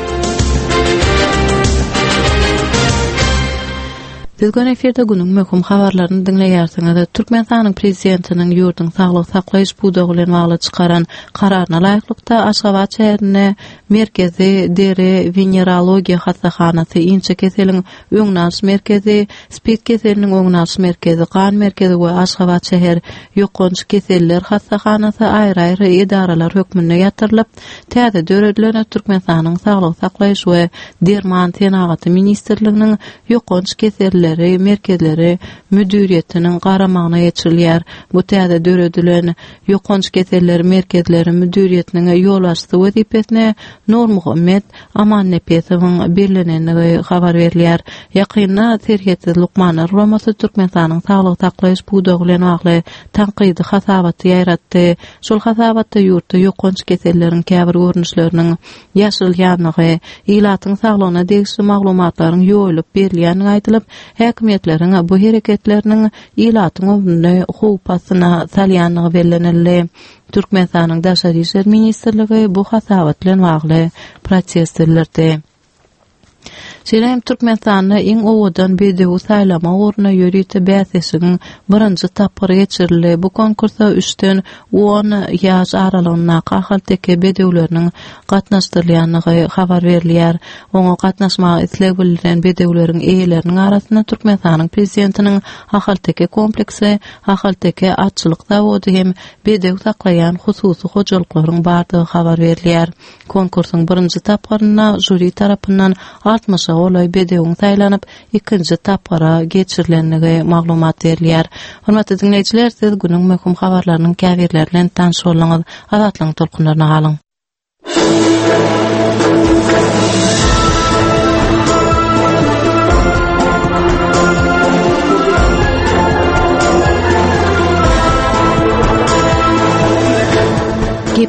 Bizgen eferde günüň möhüm habarlaryny dinleýärsiňiz. Türkmenistanyň prezidentiniň ýurduň saglyk saklaýyş budagy bilen bagly çykaran kararyna laýyklykda Aşgabat şäherine merkezi deri venerologiýa hastahanasy, inçe keseliň öňnäş merkezi, spid keseliniň öňnäş merkezi, kan merkezi we Aşgabat şäher ýokunç keseller hastahanasy aýry-aýry edaralar hökmünde ýatyrylyp, täze döredilen Türkmenistanyň saglyk saklaýyş we derman tenagaty ministrliginiň ýokunç keseller merkezleri müdüriýetiniň garamagyna geçirilýär. Bu täze döredilen ýokunç keseller merkezleri müdüriýetiniň ýolbaşçy wezipesine Nur Muhammed Amannepesowyň bellenenligi habar berilýär. Ýakynda Serheti Lukmanlar Romasy Türkmenistanyň saglyk saklaýyş budagy bilen bagly tanqydy hasabaty ýaratdy. Şol hasabata ýurtda ýokunç keselleriň käbir görnüşleriniň ýaşylýanyny, ilatyň saglygyna degişli maglumatlaryň ýoýulyp berilýäni aýdylyp, häkimetleriň bu hereketleriniň ilatyň ömrüne howpasyna salýanyny bellenildi. Türkmenistanyň Daşary işler ministrligi bu hasabat bilen bagly proseslerdi. Şeýle Türkmenistanyň iň owadan BDU saýlama orna ýörüýte bäsesiň birinji tapyry geçirildi. Bu konkursa 3den 10 ýaş aralygyna gahalteke BDU'larnyň gatnaşdyrylýanyny habar berilýär. Oňa gatnaşmagy isleg bildiren BDU'laryň eýeleriniň arasynda Türkmenistanyň prezidentiniň gahalteke kompleksi, gahalteke atçylyk zawody hem BDU saklaýan hususy hojalyklaryň bardygy habar berilýär. Konkursyň birinji tapyryna jüri tarapyndan 60 olay BDU'ň saýlanyp, ikinji tapyra geçirilenligi maglumat berilýär. Hormatly dinleýijiler, siz günüň möhüm habarlarynyň käbirleri bilen tanış bolýaňyz. Azatlyň tolkunlaryna galyň.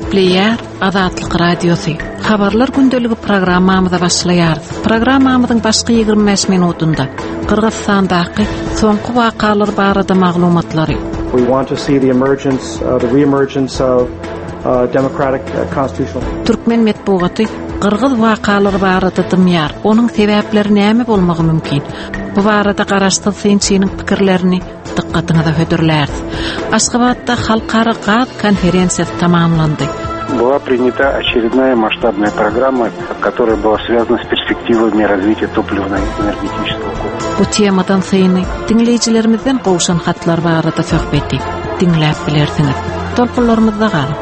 Gepleýär Azatlyk Radiosu. Habarlar gündöligi programmamyza başlaýar. Programmamyzyň başky 25 minutunda Kyrgyzstandaky soňky wakalar barada maglumatlary. We want to see the emergence, the re-emergence of democratic constitutional. Türkmen metbuaty Kyrgyz wakalary barada dymýar. Onuň sebäpleri näme bolmagy mümkin? Bu barada garaşdyrsyň pikirlerini diqqatyňyza hödürlär. Aşgabatda halkara gaz konferensiýasy tamamlandy. Была принята очередная масштабная программа, которая была связана с перспективами развития топливно-энергетического комплекса. Bu temadan syny dinleyijilerimizden gowşan hatlar barada söhbeti dinläp bilersiňiz. Tolkunlarymyzda galyp.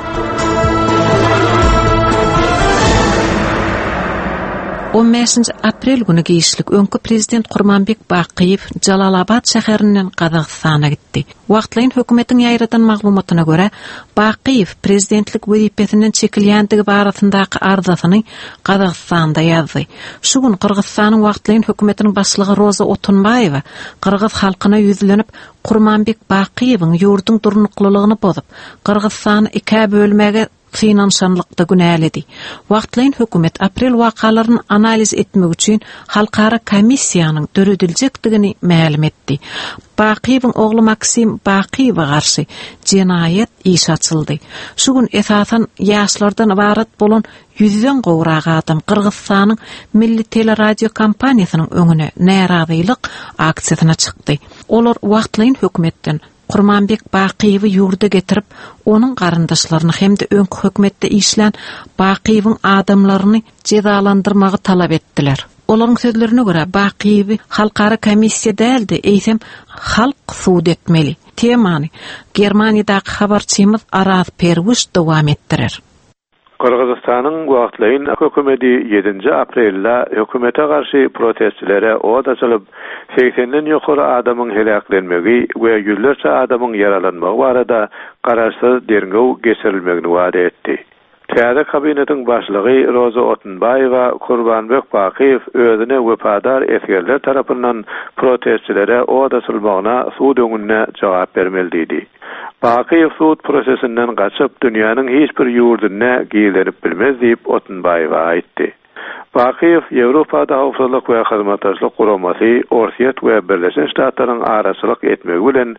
15 aprel günü geyişlik öňkü prezident Gurmanbek Bakiýew Jalalabad şäherinden Kazakstana gitdi. Wagtlaýyn hökümetiň ýaýratan maglumatyna görä, Bakiýew prezidentlik wezipesinden çekilýändigi barasyndaky arzasyny Kazakstanda ýazdy. Şu gün Kyrgyzstanyň wagtlaýyn hökümetiniň başlygy Roza Otunbaýewa Kyrgyz halkyna ýüzlenip Gurmanbek Bakiýewiň ýurdun durnuklylygyny bozup, Kyrgyzstany iki bölmege finansiýalykda günäledi. Wagtlaýyn hökümet aprel wakalaryny analiz etmek üçin halkara komissiýanyň dörediljakdigini ma'lum etdi. Bakiýewiň ogly Maksim Bakiýewa garşy jinayet iş açyldy. Şu gün esasan ýaşlardan ibarat bolan 100den gowrak adam Kyrgyzstanyň Milli Teleradio kompaniýasynyň öňüne närazylyk aksiýasyna çykdy. Olar wagtlaýyn hökümetden Gurmanbek Bakiýewi ýurda getirip, onuň garyndaşlaryny hemde öňkü hökümetde işlän Bakiýewiň adamlaryny cezalandyrmagy talap etdiler. Olaryň sözlerine görä Bakiýewi halkara komissiýa däldi, eýsem halk suud etmeli. Temany Germaniýadaky habarçymyz Araz Perwiş dowam etdirer. Kyrgyzstanyň wagtlaýyn hökümeti 7 aprelde hökümete garşy protestçilere oda açylyp 80den ýokary adamyň helaklenmegi we ýüzlerçe adamyň yaralanmagy barada garaşsyz derňew geçirilmegini wada etdi. Täze kabinetiň başlygy Roza Otunbaýewa Gurmanbek Bakiýew özüne wepadar etgerler tarapyndan protestçilere oda açylmagyna suud öňünde jogap bermeli diýdi. Bakiýew suud prosesinden gaçyp dünýäniň hiç bir ýurduna giýlenip bilmez diýip Otunbaýewa aýtdy. Bakiýew Ýewropada howpsuzlyk we hyzmatdaşlyk guramasy Orsiýet we Birleşen Ştatlaryň araçylyk etmegi bilen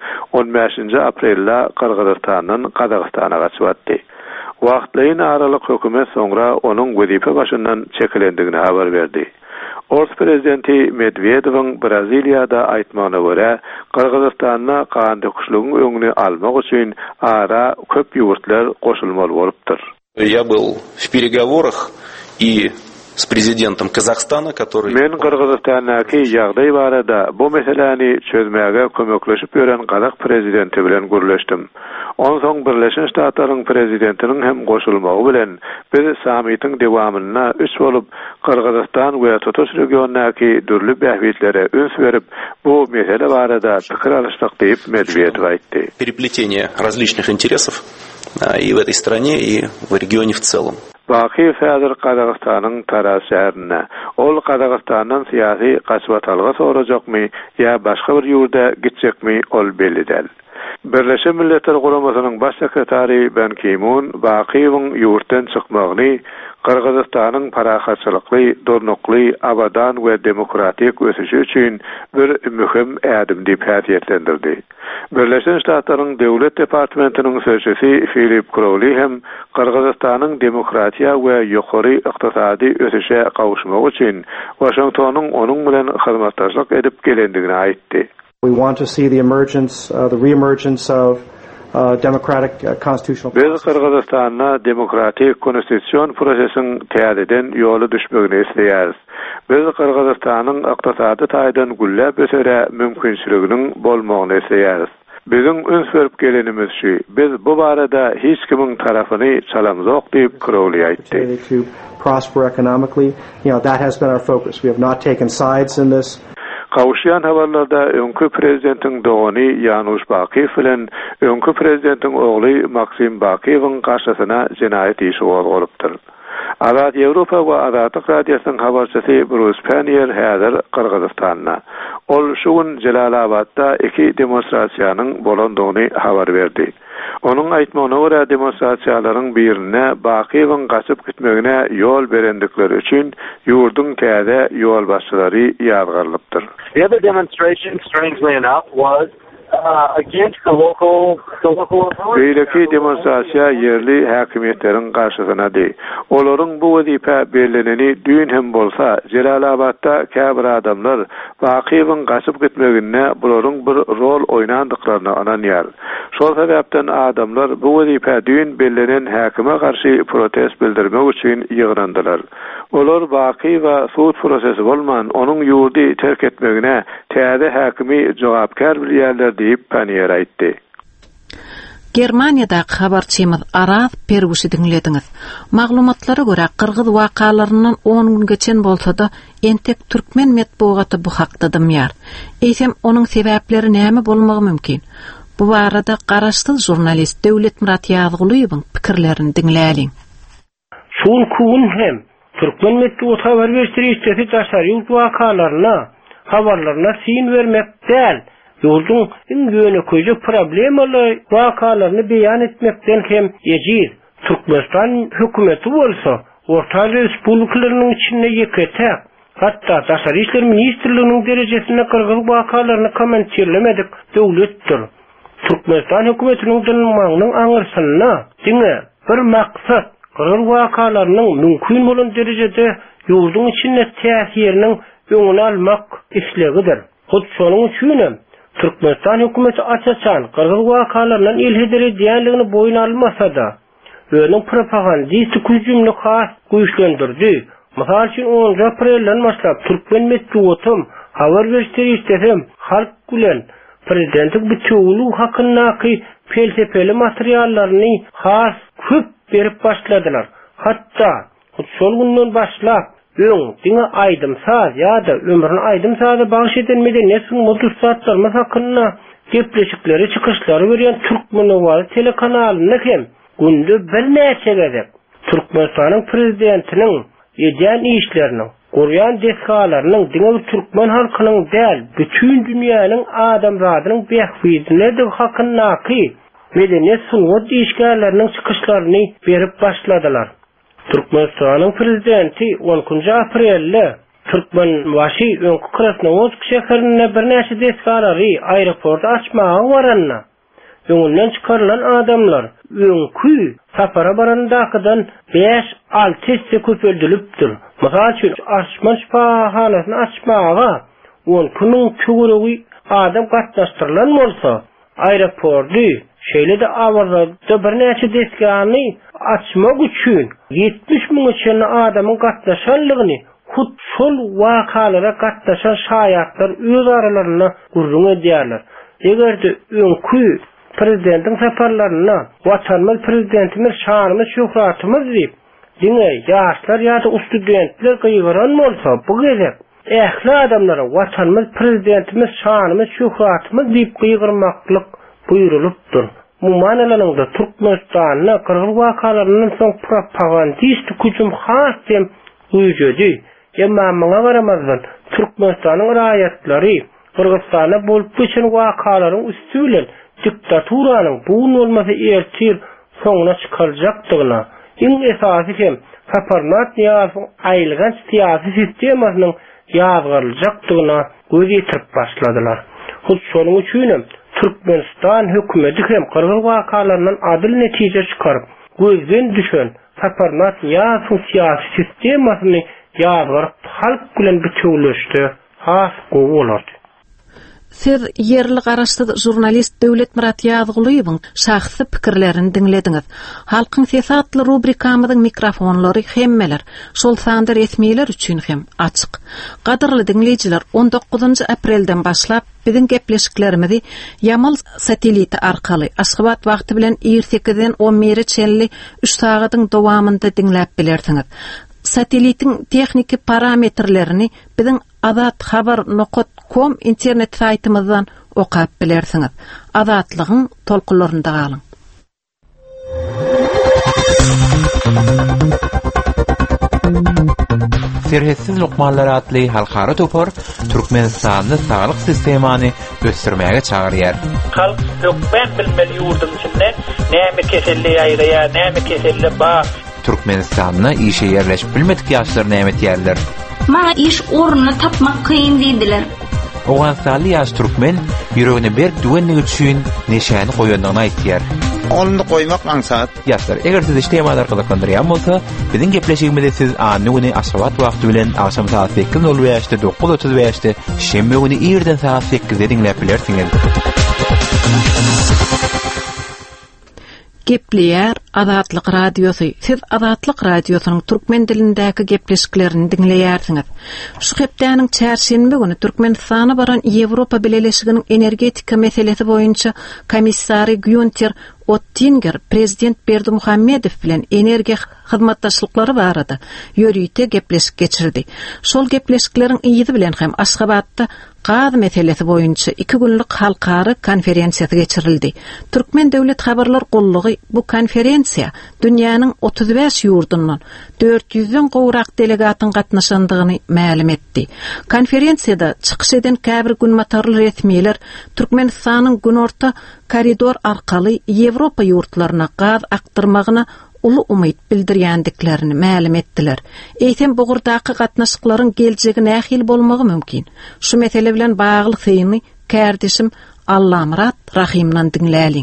15 aprelde Kyrgyzstanyň Kazakstana gaçypdy. Wagtlaýyn aralyk hökümet soňra onuň wezipe başyndan çekilendigini habar berdi. Ors prezidenti Medvedewiň Braziliýada aýtmagyna görä, Kyrgyzstanyna kan döküşlüğüň öňüni almak üçin ara köp ýurtlar goşulmaly bolupdyr. Я был в переговорах и с президентом Казахстана, который... Men Kyrgyzstanyňky ýagdaý barada bu meseleni çözmäge kömekleşip ýören Kazak prezidenti bilen görleşdim. Onsoň Birleşen Ştatlaryň prezidentiniň hem goşulmagy bilen biz samitiň dewamyna üç bolup Kyrgyzstan we tutuş regionaky dürli bähwitlere öns berip bu mesele barada pikir alışdyk diýip Medvedew aýtdy. Переплетение различных интересов и в этой стране, и в регионе в целом. Bakiýew häzir Kazakstanyň Taraz şäherine, ol Kazakstanyň syýasy gaçwatalga sorajakmy ýa başga bir ýurda gitjekmi ol belli däl. Birleşen Milletler Guramasynyň baş sekretary Ban Ki-moon Bakiýewiň ýurtdan çykmagyny Kyrgyzstanyň parahatçylykly, durnukly, abadan we demokratik ösüşi üçin bir mühim ädim diýip häsiýetlendirdi. Birleşen Ştatlaryň Döwlet Departamentiniň sözçüsi Philip Crowley hem Kyrgyzstanyň demokratiýa we ýokary ykdysady ösüşe gawuşmagy üçin Washingtonyň onuň bilen hyzmatdaşlyk edip gelendigini aýtdy. We want to see the emergence, the re-emergence of democratic constitutional. Biz Kyrgyzstanyna demokratik konstitusiýon prosesiň täzeden ýoly düşmegini isleýäris. Biz Kyrgyzstanyň ykdysady taýdan güllep ösere mümkinçiliginiň bolmagyny isleýäris. Bizim öns berip gelenimiz şu, biz bu barada hiç kimiň tarafyny çalamzok diýip Crowley aýtdy. To prosper economically, that has been our focus. We have not taken sides in this. Kawuşýan habarlarda öňkü prezidentiň dogany Janusz Bakiýew bilen öňkü prezidentiň ogly Maksim Bakiýewiň garşysyna jinayet işi bolupdyr. Azat Ýewropa we Azatlyk Radiosynyň habarçysy Bruce Panier häzir Kyrgyzstanyna. Ol şugun Celalabadda iki demonstrasiýanyň bolandygyny habar berdi. Onun aýtmagyna görä demonstrasiýalaryň birine Bakywyň gaçyp gitmegine ýol berendikleri üçin ýurdun käde ýol başçylary ýargarlypdyr. The other demonstration, strangely enough, was against the local authorities. Beýleki demonstrasiýa yerli häkimetleriň garşysynady. Olaryň bu wezipe belleneni düýün hem bolsa, Celalabadda käbir adamlar Bakywyň gaçyp gitmegine bularyň bir rol oýnandyklaryny ananýar. Şol sebäpden adamlar bu wezipe düýün bellenen häkime garşy protest bildirmek üçin ýygrandylar. Olar Baky we suud prosesi bolman onuň ýurdy terk etmegine täze häkimi jogapkar bilýärler diýip panýer aýtdy. Germaniýada habarçymyz Araz Perguşy dinlediňiz. Maglumatlara görä Qırgyz wakalarynyň 10 gün geçen bolsa da entek türkmen medeniýeti bu hakda dymýar. Eýsem onuň sebäpleri näme bolmagy mümkin? Bu barada garaşsyz jurnalist Döwlet Murat Ýazgylyň pikirlerini dinläliň. Şol kun hem türkmen medeniýeti habar berýär taşary wakalaryna, habarlaryna sin bermek däl. Ýurdun iň ýöneköýje problemaly wakalaryny beýan etmekden hem ejir. Türkmenistan hökümeti bolsa, Orta Respublikalarynyň içinde ýeketek, hatda Daşary işler ministrliginiň derejesinde Qırgyz wakalaryny komentirlemedik döwletdir. Türkmenistan hökümetiniň dylmagynyň aňyrsyna diňe bir maksat Qırgyz wakalarynyň mümkin bolan derejede ýurdun içinde täsiriniň öňüni almak islegidir. Şonuň üçin Türkmenistan hökümeti açaçan Qırgyz wakalarynyň ilhederi diýerligini boýuna almasa da, öňüň propagandistik güýjüni has güýçlendirdi. Mysal üçin 10 aprelden başlap Türkmen medeniýetim habar berýär halk bilen prezidentlik bütünlüğü hakkındaki felsefeli materiallaryny has köp berip başladylar. Hatta şol günden başlap diňe aýdymsaz ýa-da ömrüni aýdymsaza bagyş eden medeniýet modusatlaryny hakkynda gepleşikleri çykyşlary berýän Türkmenowa telekanalyny hem günde bir näçe gezip Türkmenistanyň prezidentiniň edýän işlerini, gorýan deskalarynyň diňe türkmen halkynyň däl, bütün dünýäniň adamzadynyň behwidine de hakkyndaky medeniýet sunuwat işgärleriniň çykyşlaryny berip başladylar. Türkmenistanyň prezidenti 10 aprelde Türkmen başy öňkü Krasnoyarsk şäherine bir näçe deskalary aeroport açmagy baranna. Öňünden çykarylan adamlar öňkü sapara barandakydan 5-6 hisse köpeldilipdir. Mysal üçin açma şpahanasyny açmaga 10 күнүň çögüregi adam gatnaşdyrylan bolsa, aeroporty şeýle de awazda bir näçe deskany açmak üçin 70 000 çen adamyň gatnaşanlygyny hut şol wakalara gatnaşan şaýatlar öz aralaryna gurrun edýärler. Egerde öňkü prezidentiň saparlaryna watanmaz prezidentimiz şanymyz şöhratymyz diýip diňe ýaşlar ýa-da studentler gyýgaran bolsa, bu gezek ähli adamlara watanmaz prezidentimiz şanymyz şöhratymyz diýip gyýgyrmaklyk buýrulupdyr. Mumanalanyňda Türkmenistanyň Qırgyz wakalarynyň soň propagandistik hüjüm has hem güýjedi. Emma maňa garamazdan Türkmenistanyň raýatlary Qırgyzstana bolup geçen wakalaryň üstülen diktaturanyň bu bolmasy ertir soňuna çykarjakdygyna, iň esasy hem saparmat ýa-da aýylgan siýasy sistemasynyň ýazgyryljakdygyna göz ýetirip başladylar. Şonuň üçin Türkmenistan hökümeti hem Qırgyz wakalarynyň adyl netije çykaryp, gözden düşen saparmat ýa-da siýasy sistemasyny ýazgyryp halk bilen bütünleşdi, has gowulady. Siz yerli garaşsyz jurnalist Döwlet Murat Ýazgylyň şahsy pikirlerini dinlediňiz. Halkyň sesi atly rubrikamyzyň mikrofonlary hemmeler şol sanda resmiler üçin hem açyk. Gadyrly dinleýijiler, 19 aprelden başlap biziň gepleşiklerimizi Yamal sateliti arkaly Aşgabat wagty bilen 28-den 11 çelli 3 sagatyň dowamynda dinläp bilersiňiz. Satelitin texniki parametrlerini biziň azathabar.com internet saytymyzdan okap bilersiňiz. Azatlygyň tolkunlarynda galyň. Serhetsiz Lokmanlar adly halkara topar Türkmenistan'da sağlık sistemini göstermeye çağırıyor. Halk yok ben bilmeli yurdum içinde näme keselliği aýraya, näme keselliği ba. Türkmenistan'da işe yerleşip bilmedik yaşlar nämet yerler. Maňa iş ornuny tapmak kıyın diýdiler. Oğansallı yaş Türkmen yüreğine berk düwenligi üçin neşäni goýandygyny aýtýar. Olundy goýmak maňsat. Ýaşlar, eger siz işte temalar gyzyklandyrýan bolsa, biziň gepleşigimizde siz anny güni Aşgabat wagty bilen akşam saat 8:05-de 9:35-de şembe güni ýerden saat 8-de dinläp bilersiňiz. Gepleýär Azatlyk radiosu. Siz Azatlyk radiosynyň türkmen dilindäki gepleşiklerini dinleýärsiňiz. Şu hepdäniň çärşembe güni Türkmenistana baran Ýewropa Birleşiginiň energetika meselesi boýunça komissary Günther Oettinger prezident Berdimuhammedow bilen energiýa hyzmatdaşlykları barada ýörüýte gepleşik geçirdi. Şol gepleşikleriň ýygy bilen hem Aşgabatda gaz meselesi boýunça 2 günlük halkara konferensiýasy geçirildi. Türkmen Döwlet Habarlar Gollugy bu konferensiýa dünýäniň 35 ýurdundan 400-den gowrak delegatyň gatnaşandygyny ma'lum etdi. Konferensiýada çykyş eden käbir günmatarly resmiler Türkmenistanyň günorta koridor arkaly Ýewropa ýurtlaryna gaz aktyrmagyna ulu umyt bildirýändiklerini ma'lum etdiler. Eýtem bu gurdaky gatnaşyklaryň geljegi nähil bolmagy mümkin. Şu mesele bilen bagly syny kärdeşim Allamurat Rahimdan dinläliň.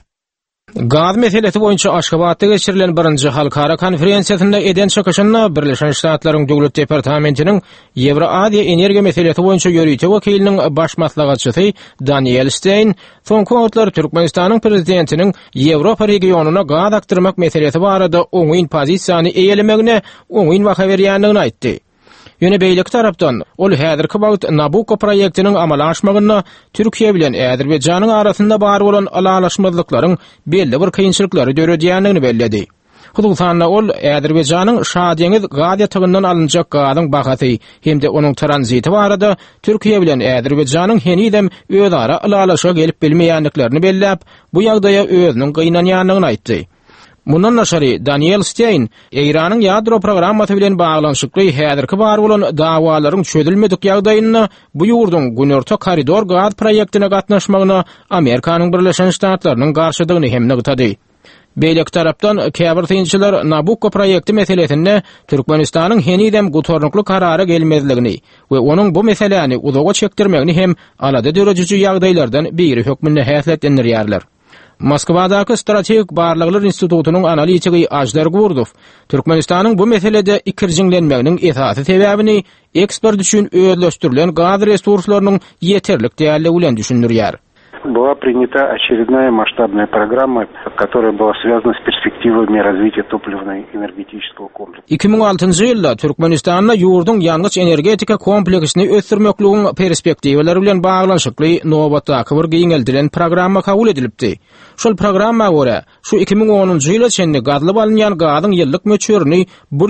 Gaz meselesi boýunça Aşgabatda geçirilen 1-nji halkara konferensiýasynda eden çykyşyna Birleşen Ştatlaryň Döwlet Departamentiniň Ýewroasiýa energiýa meselesi boýunça ýörüýte wakiliniň baş maslahatçysy Daniel Stein soňky wagtlar Türkmenistanyň prezidentiniň Ýewropa regionuna gaz aktyrmak meselesi barada oňyn pozisiýany eýelemegine oňyn waka berýändigini aýtdy. Ýöne beýlik tarapdan ol häzirki wagt Nabucco proýektiniň amalaşmagyna Türkiýe bilen Äzerbeýjanyň arasynda bar bolan alalaşmazlyklaryň belli bir kynçylyklary döredýändigini belledi. Hususan ol Äzerbeýjanyň Şadeňiz gaz ýatagyndan alınjak gazyň bahasy hemde onuň tranziti barada Türkiýe bilen Äzerbeýjanyň henidem özara alalaşa gelip bilmeýänliklerini belläp, bu ýagdaýa özüniň gynanýanlygyny aýtdy. Mundan naşary Daniel Stein, Eýranyň ýadro programmasy bilen baglanşykly häzirki bar bolan dawalaryň çözülmedik ýagdaýyna bu ýurdun günorta koridor gaz proýektine gatnaşmagyna Amerikanyň Birleşen Ştatlarynyň garşydygyny hem nygtady. Beýlek tarapdan käbir synçylar Nabucco proýekti meselesinde Türkmenistanyň henidem gutornukly karara gelmezligini we onuň bu meseleni uzaga çekdirmegini hem alada dörejici ýagdaýlardan biri hökmünde häsletlendirýärler. Moskwadaky Strategik Barlyklar Institutunyň analitigi Ajdar Gurdow Türkmenistanyň bu meselede ikirjiňlenmeginiň esasy sebäbini ekspert üçin özleşdirilen gaz resurslarynyň ýeterlik däli bilen düşündirýär. Была принята очередная масштабная программа, которая была связана с перспективами развития топливно-энергетического комплекса. 2006-njy ýylda Türkmenistanda ýurdun ýalňyç energetika kompleksini ösdürmekligiň perspektiwleri bilen baglanşykly nowatdaky bir giňeldiren programma kabul edilipdi. Şol programma görä, şu 2010-njy ýyla çenli gazly alınýan gazyň ýyllyk möçürini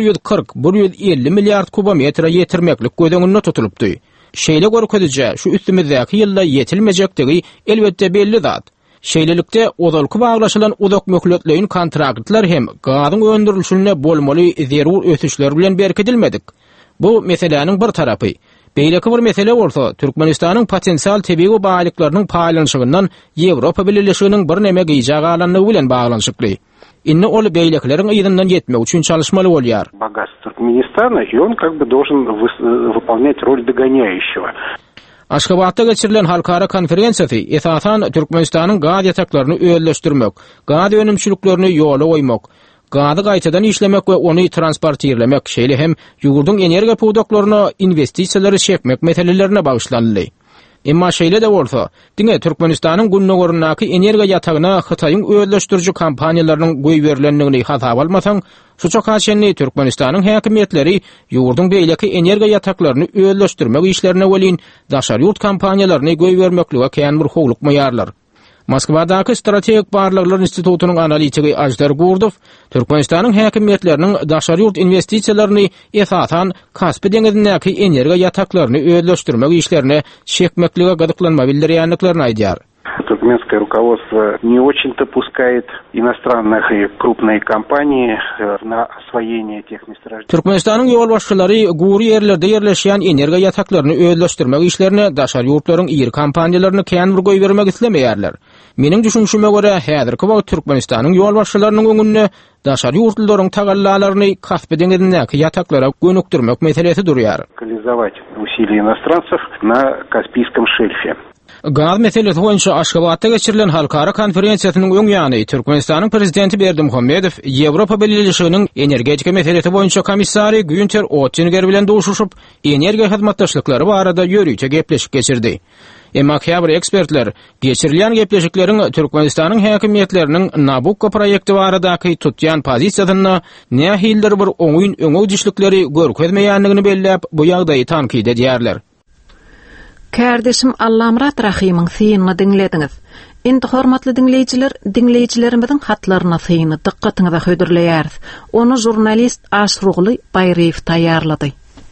140-150 milliard kubometra ýetirmeklik gödeňinde tutulupdy. Şeýle görkezije şu üstümizdäki ýylda ýetilmejektigi elbetde belli zat. Şeýlelikde ozalky baglaşylan uzak möhletleýin kontraktlar hem gazyň öndürilişine bolmaly zerur ösüşler bilen berkidilmedik. Bu meseleniň bir tarapy. Beýleki bir mesele bolsa, Türkmenistanyň potensial tebii baýlyklarynyň paýlanşygyndan Ýewropa Birleşiginiň bir neme gyýjak alanlygy bilen baglanşykly. Inne ol beýlekleriň ýygynyň ýetmek üçin çalışmaly bolýar. Богатство Туркменистана, и он как бы должен выполнять роль догоняющего. Aşgabatda geçirilen halkara konferensiýasy esasan Türkmenistanyň gaz ýataklaryny öýleşdirmek, gaz önümçiliklerini ýola goýmak, gazy gaýtadan işlemek we ony transportirlemek, şeýle hem ýurdun energiýa powdaklaryna investisiýalary çekmek meselelerine baglandy. Emma şeýle de bolsa, diňe Türkmenistanyň günnägörnäki energiýa ýatagyna Hytaýyň öýleşdiriji kampaniýalarynyň goý berilendigini hasap almasaň, şu çakaşenli Türkmenistanyň häkimetleri ýurdun beýleki energiýa ýataklaryny öýleşdirmek işlerine welin daşary ýurt kampaniýalaryny goý bermeklige kän bir howluk maýarlar. Moskwadaky Strategik Barlyklar Institutunyň analitigi Ajdar Gurdow Türkmenistanyň häkimetleriniň daşary ýurt investisiýalaryny esasan Kaspy deňizindäki energiýa ýataklaryny öýleşdirmek işlerine çekmeklige gadyklanma bildirýänliklerini aýdýar. туркменское руководство не очень-то пускает иностранных и крупные компании на освоение тех месторождений. Türkmenistan'ın yol başçylary guri yerlerde yerleşýän energiýa ýataklarını özleşdirmek işlerine daşar ýurtlaryň ýer kampaniýalaryny kän bir goý bermek islemeýärler. Meniň düşünşime görä häzirki wagt Türkmenistan'ın yol başçylarynyň öňünde daşar ýurtlaryň tagallalaryny kasp edilýän ýataklara gönükdirmek meselesi durýar. Реализовать усилия иностранцев на Каспийском шельфе. Gaz meselesi boýunça Aşgabatda geçirilen halkara konferensiýasynyň öň ýany Türkmenistanyň prezidenti Berdimuhammedow Ýewropa Birleşiginiň energetika meselesi boýunça komissary Günther Oettinger bilen duşuşyp energiýa hyzmatdaşlyklary barada ýörüýçe gepleşip geçirdi. Emma käbir ekspertler geçirilen gepleşikleriň Türkmenistanyň häkimetleriniň Nabucco proýekti baradaky tutýan pozisiýasyny nähildir bir oňuň öňe dişlikleri görkezmeýänligini belläp bu ýagdaýy tankid edýärler. Kardeşim Allamrat Rahim'in sıyını dinlediniz. Indi hormatly dinleyijiler, dinleyijilerimizin hatlaryna sıyını diqqatyňyza hödürleýäris. Onu jurnalist Aşrugly Bayriýew taýýarlady.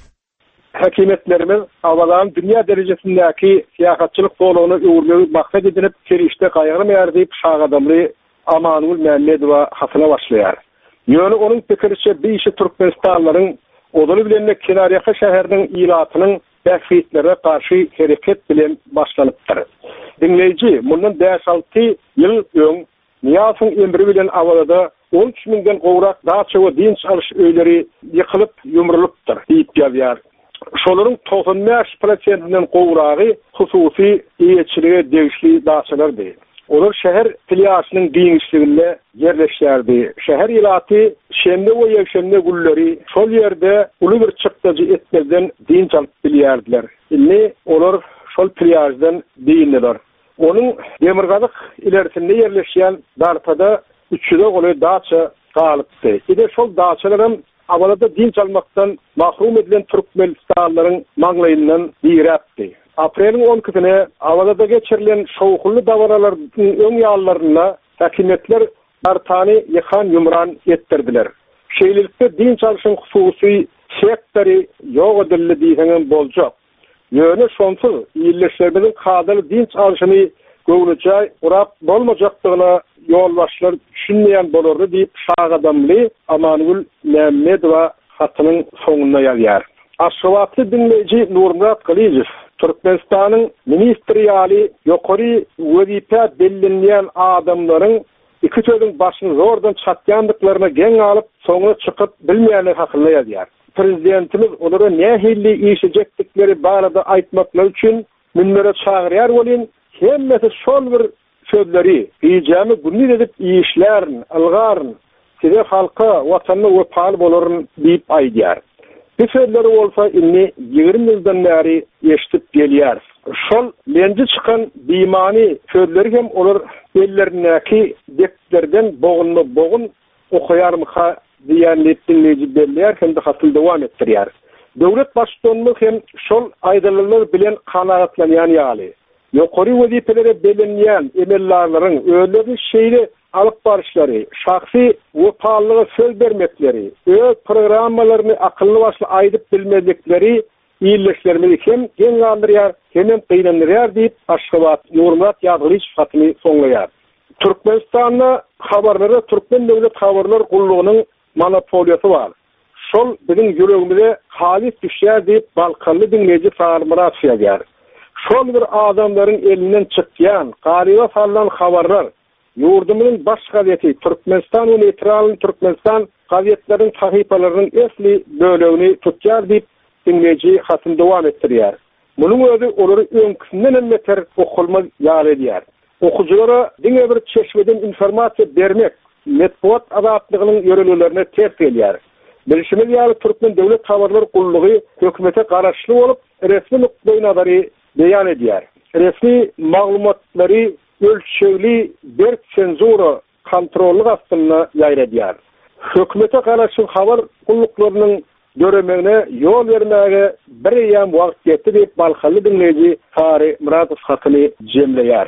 Häkimetlerimiz awalan dünýä derejesindäki siýasatçylyk bolugyny öwürmegi maksat edinip kirişde gaýrymýar diýip şagadamly Amanuel Mehmedowa hatyna başlaýar. Ýöne onuň pikiriçe bir işi Türkmenistanlaryň odaly bilen Kenariyaka şäheriniň ilatynyň tähfitlere karşı hareket bilen başlanypdyr. Dinleyici, mundan 5-6 ýyl öň Niýasyň emri bilen awalada 13.000den gowrak daça we dinç alış öýleri ýykylyp ýumrulypdyr diýip ýazýar. Şolaryň 95%-inden gowragy hususy ýeçilige degişli daçalardy. Olar şäher piliasynyň diňişliginde yerleşýärdi. Şäher ýylaty şemde we ýekşemde gulleri şol ýerde uly bir çykdyjy etmezden diň çalyp bilýärdiler. Indi olar şol piliasydan diňler. Onuň demirgazyk ilerisinde yerleşýän darpada 3-de goly daça galypdy. Ide şol daçalaryň awalada diň çalmakdan mahrum edilen Türkmenistanlaryň maňlaýyndan biräpdi. Aprelin 10-kysyna awalada geçirilen şowkly dawralaryň öň ýallaryna häkimetler artany ýykan ýumran etdirdiler. Şeýlelikde diň çalyşyň hususy sektori ýok edildi diýen boljak. Ýöne şonsuz ýerleşmelerin kadyr diň çalyşyny göwrüjä urap bolmajakdygyna ýolbaşçylar düşünmeýän bolardy diýip şagadamly Amanuel Mehmedowa hatynyň soňuna ýazýar. Aşgabatly dinleyici Nurmurat Galyjew Türkmenistanyň ministeriýaly ýokary wezipe bellenýän adamlaryň iki sözüň başyny zordan çatýandyklaryna geň alyp soňuna çykyp bilmeýänligi hakynda ýazýar. Prezidentimiz olara nähilli işejekdikleri barada aýtmaklar üçin münbere çagyrýar bolýan. Hemmesi şol bir sözleri ýyjamy günni edip işlerin, algaryn, size halka, watanyna wepal bolaryn diýip aýdýar. Bu sözleri bolsa inni 20 ýyldan bäri eşitip gelýär. Şol lenji çykan beýmany sözleri hem olar ellerindäki deklerden bogun okuýarmyka diýen dinleyici belleýär hem de hatly dowam etdirýär. Döwlet başçylygy hem şol aýdyrlylar bilen kanagatlanýan ýaly. Ýokary wezipelere belenýän emellaryň öýleri şeýle alyp barışlary, şahsy wepallygy söz bermekleri, öz programmalaryny akylly başly aýdyp bilmedikleri ýerleşlerimizi hem geň galdyrýar, hem peýlendirýär diýip Aşgabat Nurmurat ýazgylyş hatyny soňlaýar. Türkmenistanda habarlary Türkmen döwlet habarlar gullugynyň monopoliýasy bar. Şol biziň ýüregimizde halis düşýär diýip balkanly dinleyici Farmurat ýazýar. Şol bir adamlaryň elinden çykýan, galyba salan habarlar ýurdumyň baş gazeti Türkmenistan we Neytral Türkmenistan gazetleriň sahypalarynyň esli bölegini tutýar diýip dinleyici hatyny dowam etdirýär. Munyň öňü olary öňküsinden beter okulma ýar edýär. Okujulara diňe bir çeşmeden informasiýa bermek metbuat azatlygynyň ýörelelerine ters gelýär. Bilişimiz ýaly Türkmen döwlet habarlar gullugy hökümete garaşly bolup resmi nukday nazary beýan edýär. Resmi maglumatlary ölçüli bir senzura kontrolü aslında ýaýradýar. Hökümete garaşly habar gulluklarynyň göremegine ýol bermäge bir ýam wagt getdi diýip balkaly dinleyici Fary Muradow hatyny jemleýär.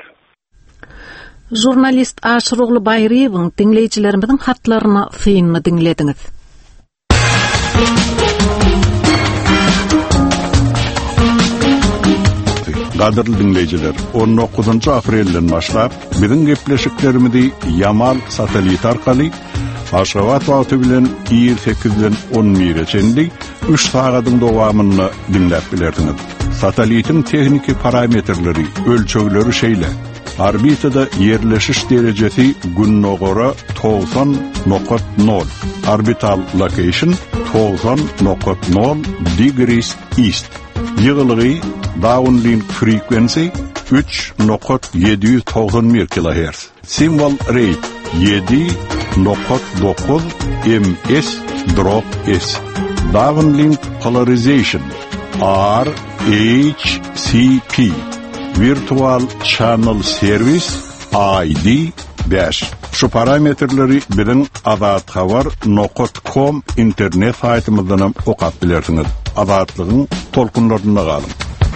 Jurnalist Aşrugly Bayriýewiň dinleyijilerimizin hatlaryna synyny dinlediňiz. Gadyrly dinleyijiler, 19 aprelden başlap biziň gepleşiklerimizi Yamal satelit arkaly Aşgabat wagty bilen 28-den 11-çenlik 3 sagatyň dowamyny dinläp bilerdiňiz. Satelitin tekniki parametrleri, ölçögleri şeýle. Orbitada yerleşiş derecesi günne göre 90.0. Orbital location 90.0 degrees east. Ýygylygy downlink frequency 3.791 kHz. Symbol rate 7.9 ms/s. Downlink polarization RHCP. Virtual Channel Service ID 5. Şu parametrleri bilen adatxabar.com internet saytymyzdan okap bilersiňiz. Adatlygyň tolkunlarynda galyň.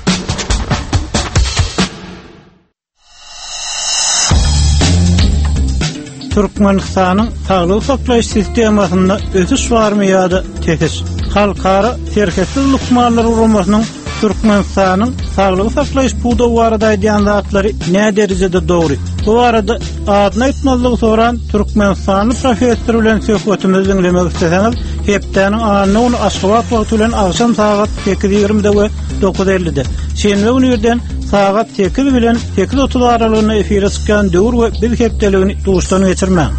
Türkmenistanyň saglyk saklaş sistemasynda ötüş barmy ýa-da tesis? Halkara serketsiz lukmanlar urulmasynyň Türkmenistanyň saglyk saklaş puda barada aýdýan zatlary näme derejede dogry? Bu arada adyny aýtmalygy soran Türkmenistanly professor bilen söhbetimizi dinlemek isteseňiz, hepdeniň anyny Aşgabat wagty bilen akşam saat 8:20-de we 9:50-de. Şeňme günüden saat 8 bilen 8:30 aralygyna efire çykan döwür we biz hepdeligini duşdan geçirmäň.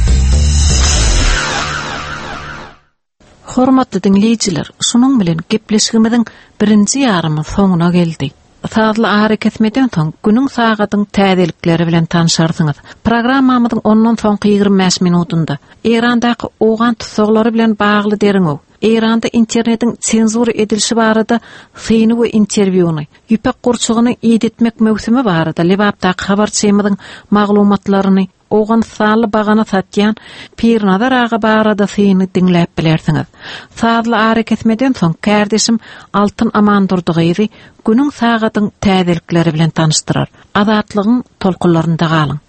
Hormatly dinleyijiler, şunuň bilen gepleşigimiziň birinji ýarymy soňuna geldi. Saatly hareket etmeden soň günüň sagatyň täzelikleri bilen tanışarsyňyz. Programmamyzyň 10-dan soňky 25 minutunda Erandaky ogan tutsaglary bilen bagly deriňow, Eranda internetiň senzur edilişi barada syny we interwiuny, ýüpek gurçugyny ýetmek mewsimi barada lebapdaky habarçymyzyň maglumatlaryny ogan sağlı bagana satyan Pirnazar ağa barada syny dinläp bilersiňiz. Saatly hareket etmeden soň kardeşim Altyn Amandurdygy günüň sagatyň täzelikleri bilen tanıştyrar. Adatlygyň tolkunlarynda galyň.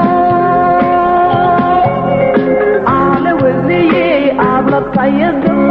Sayın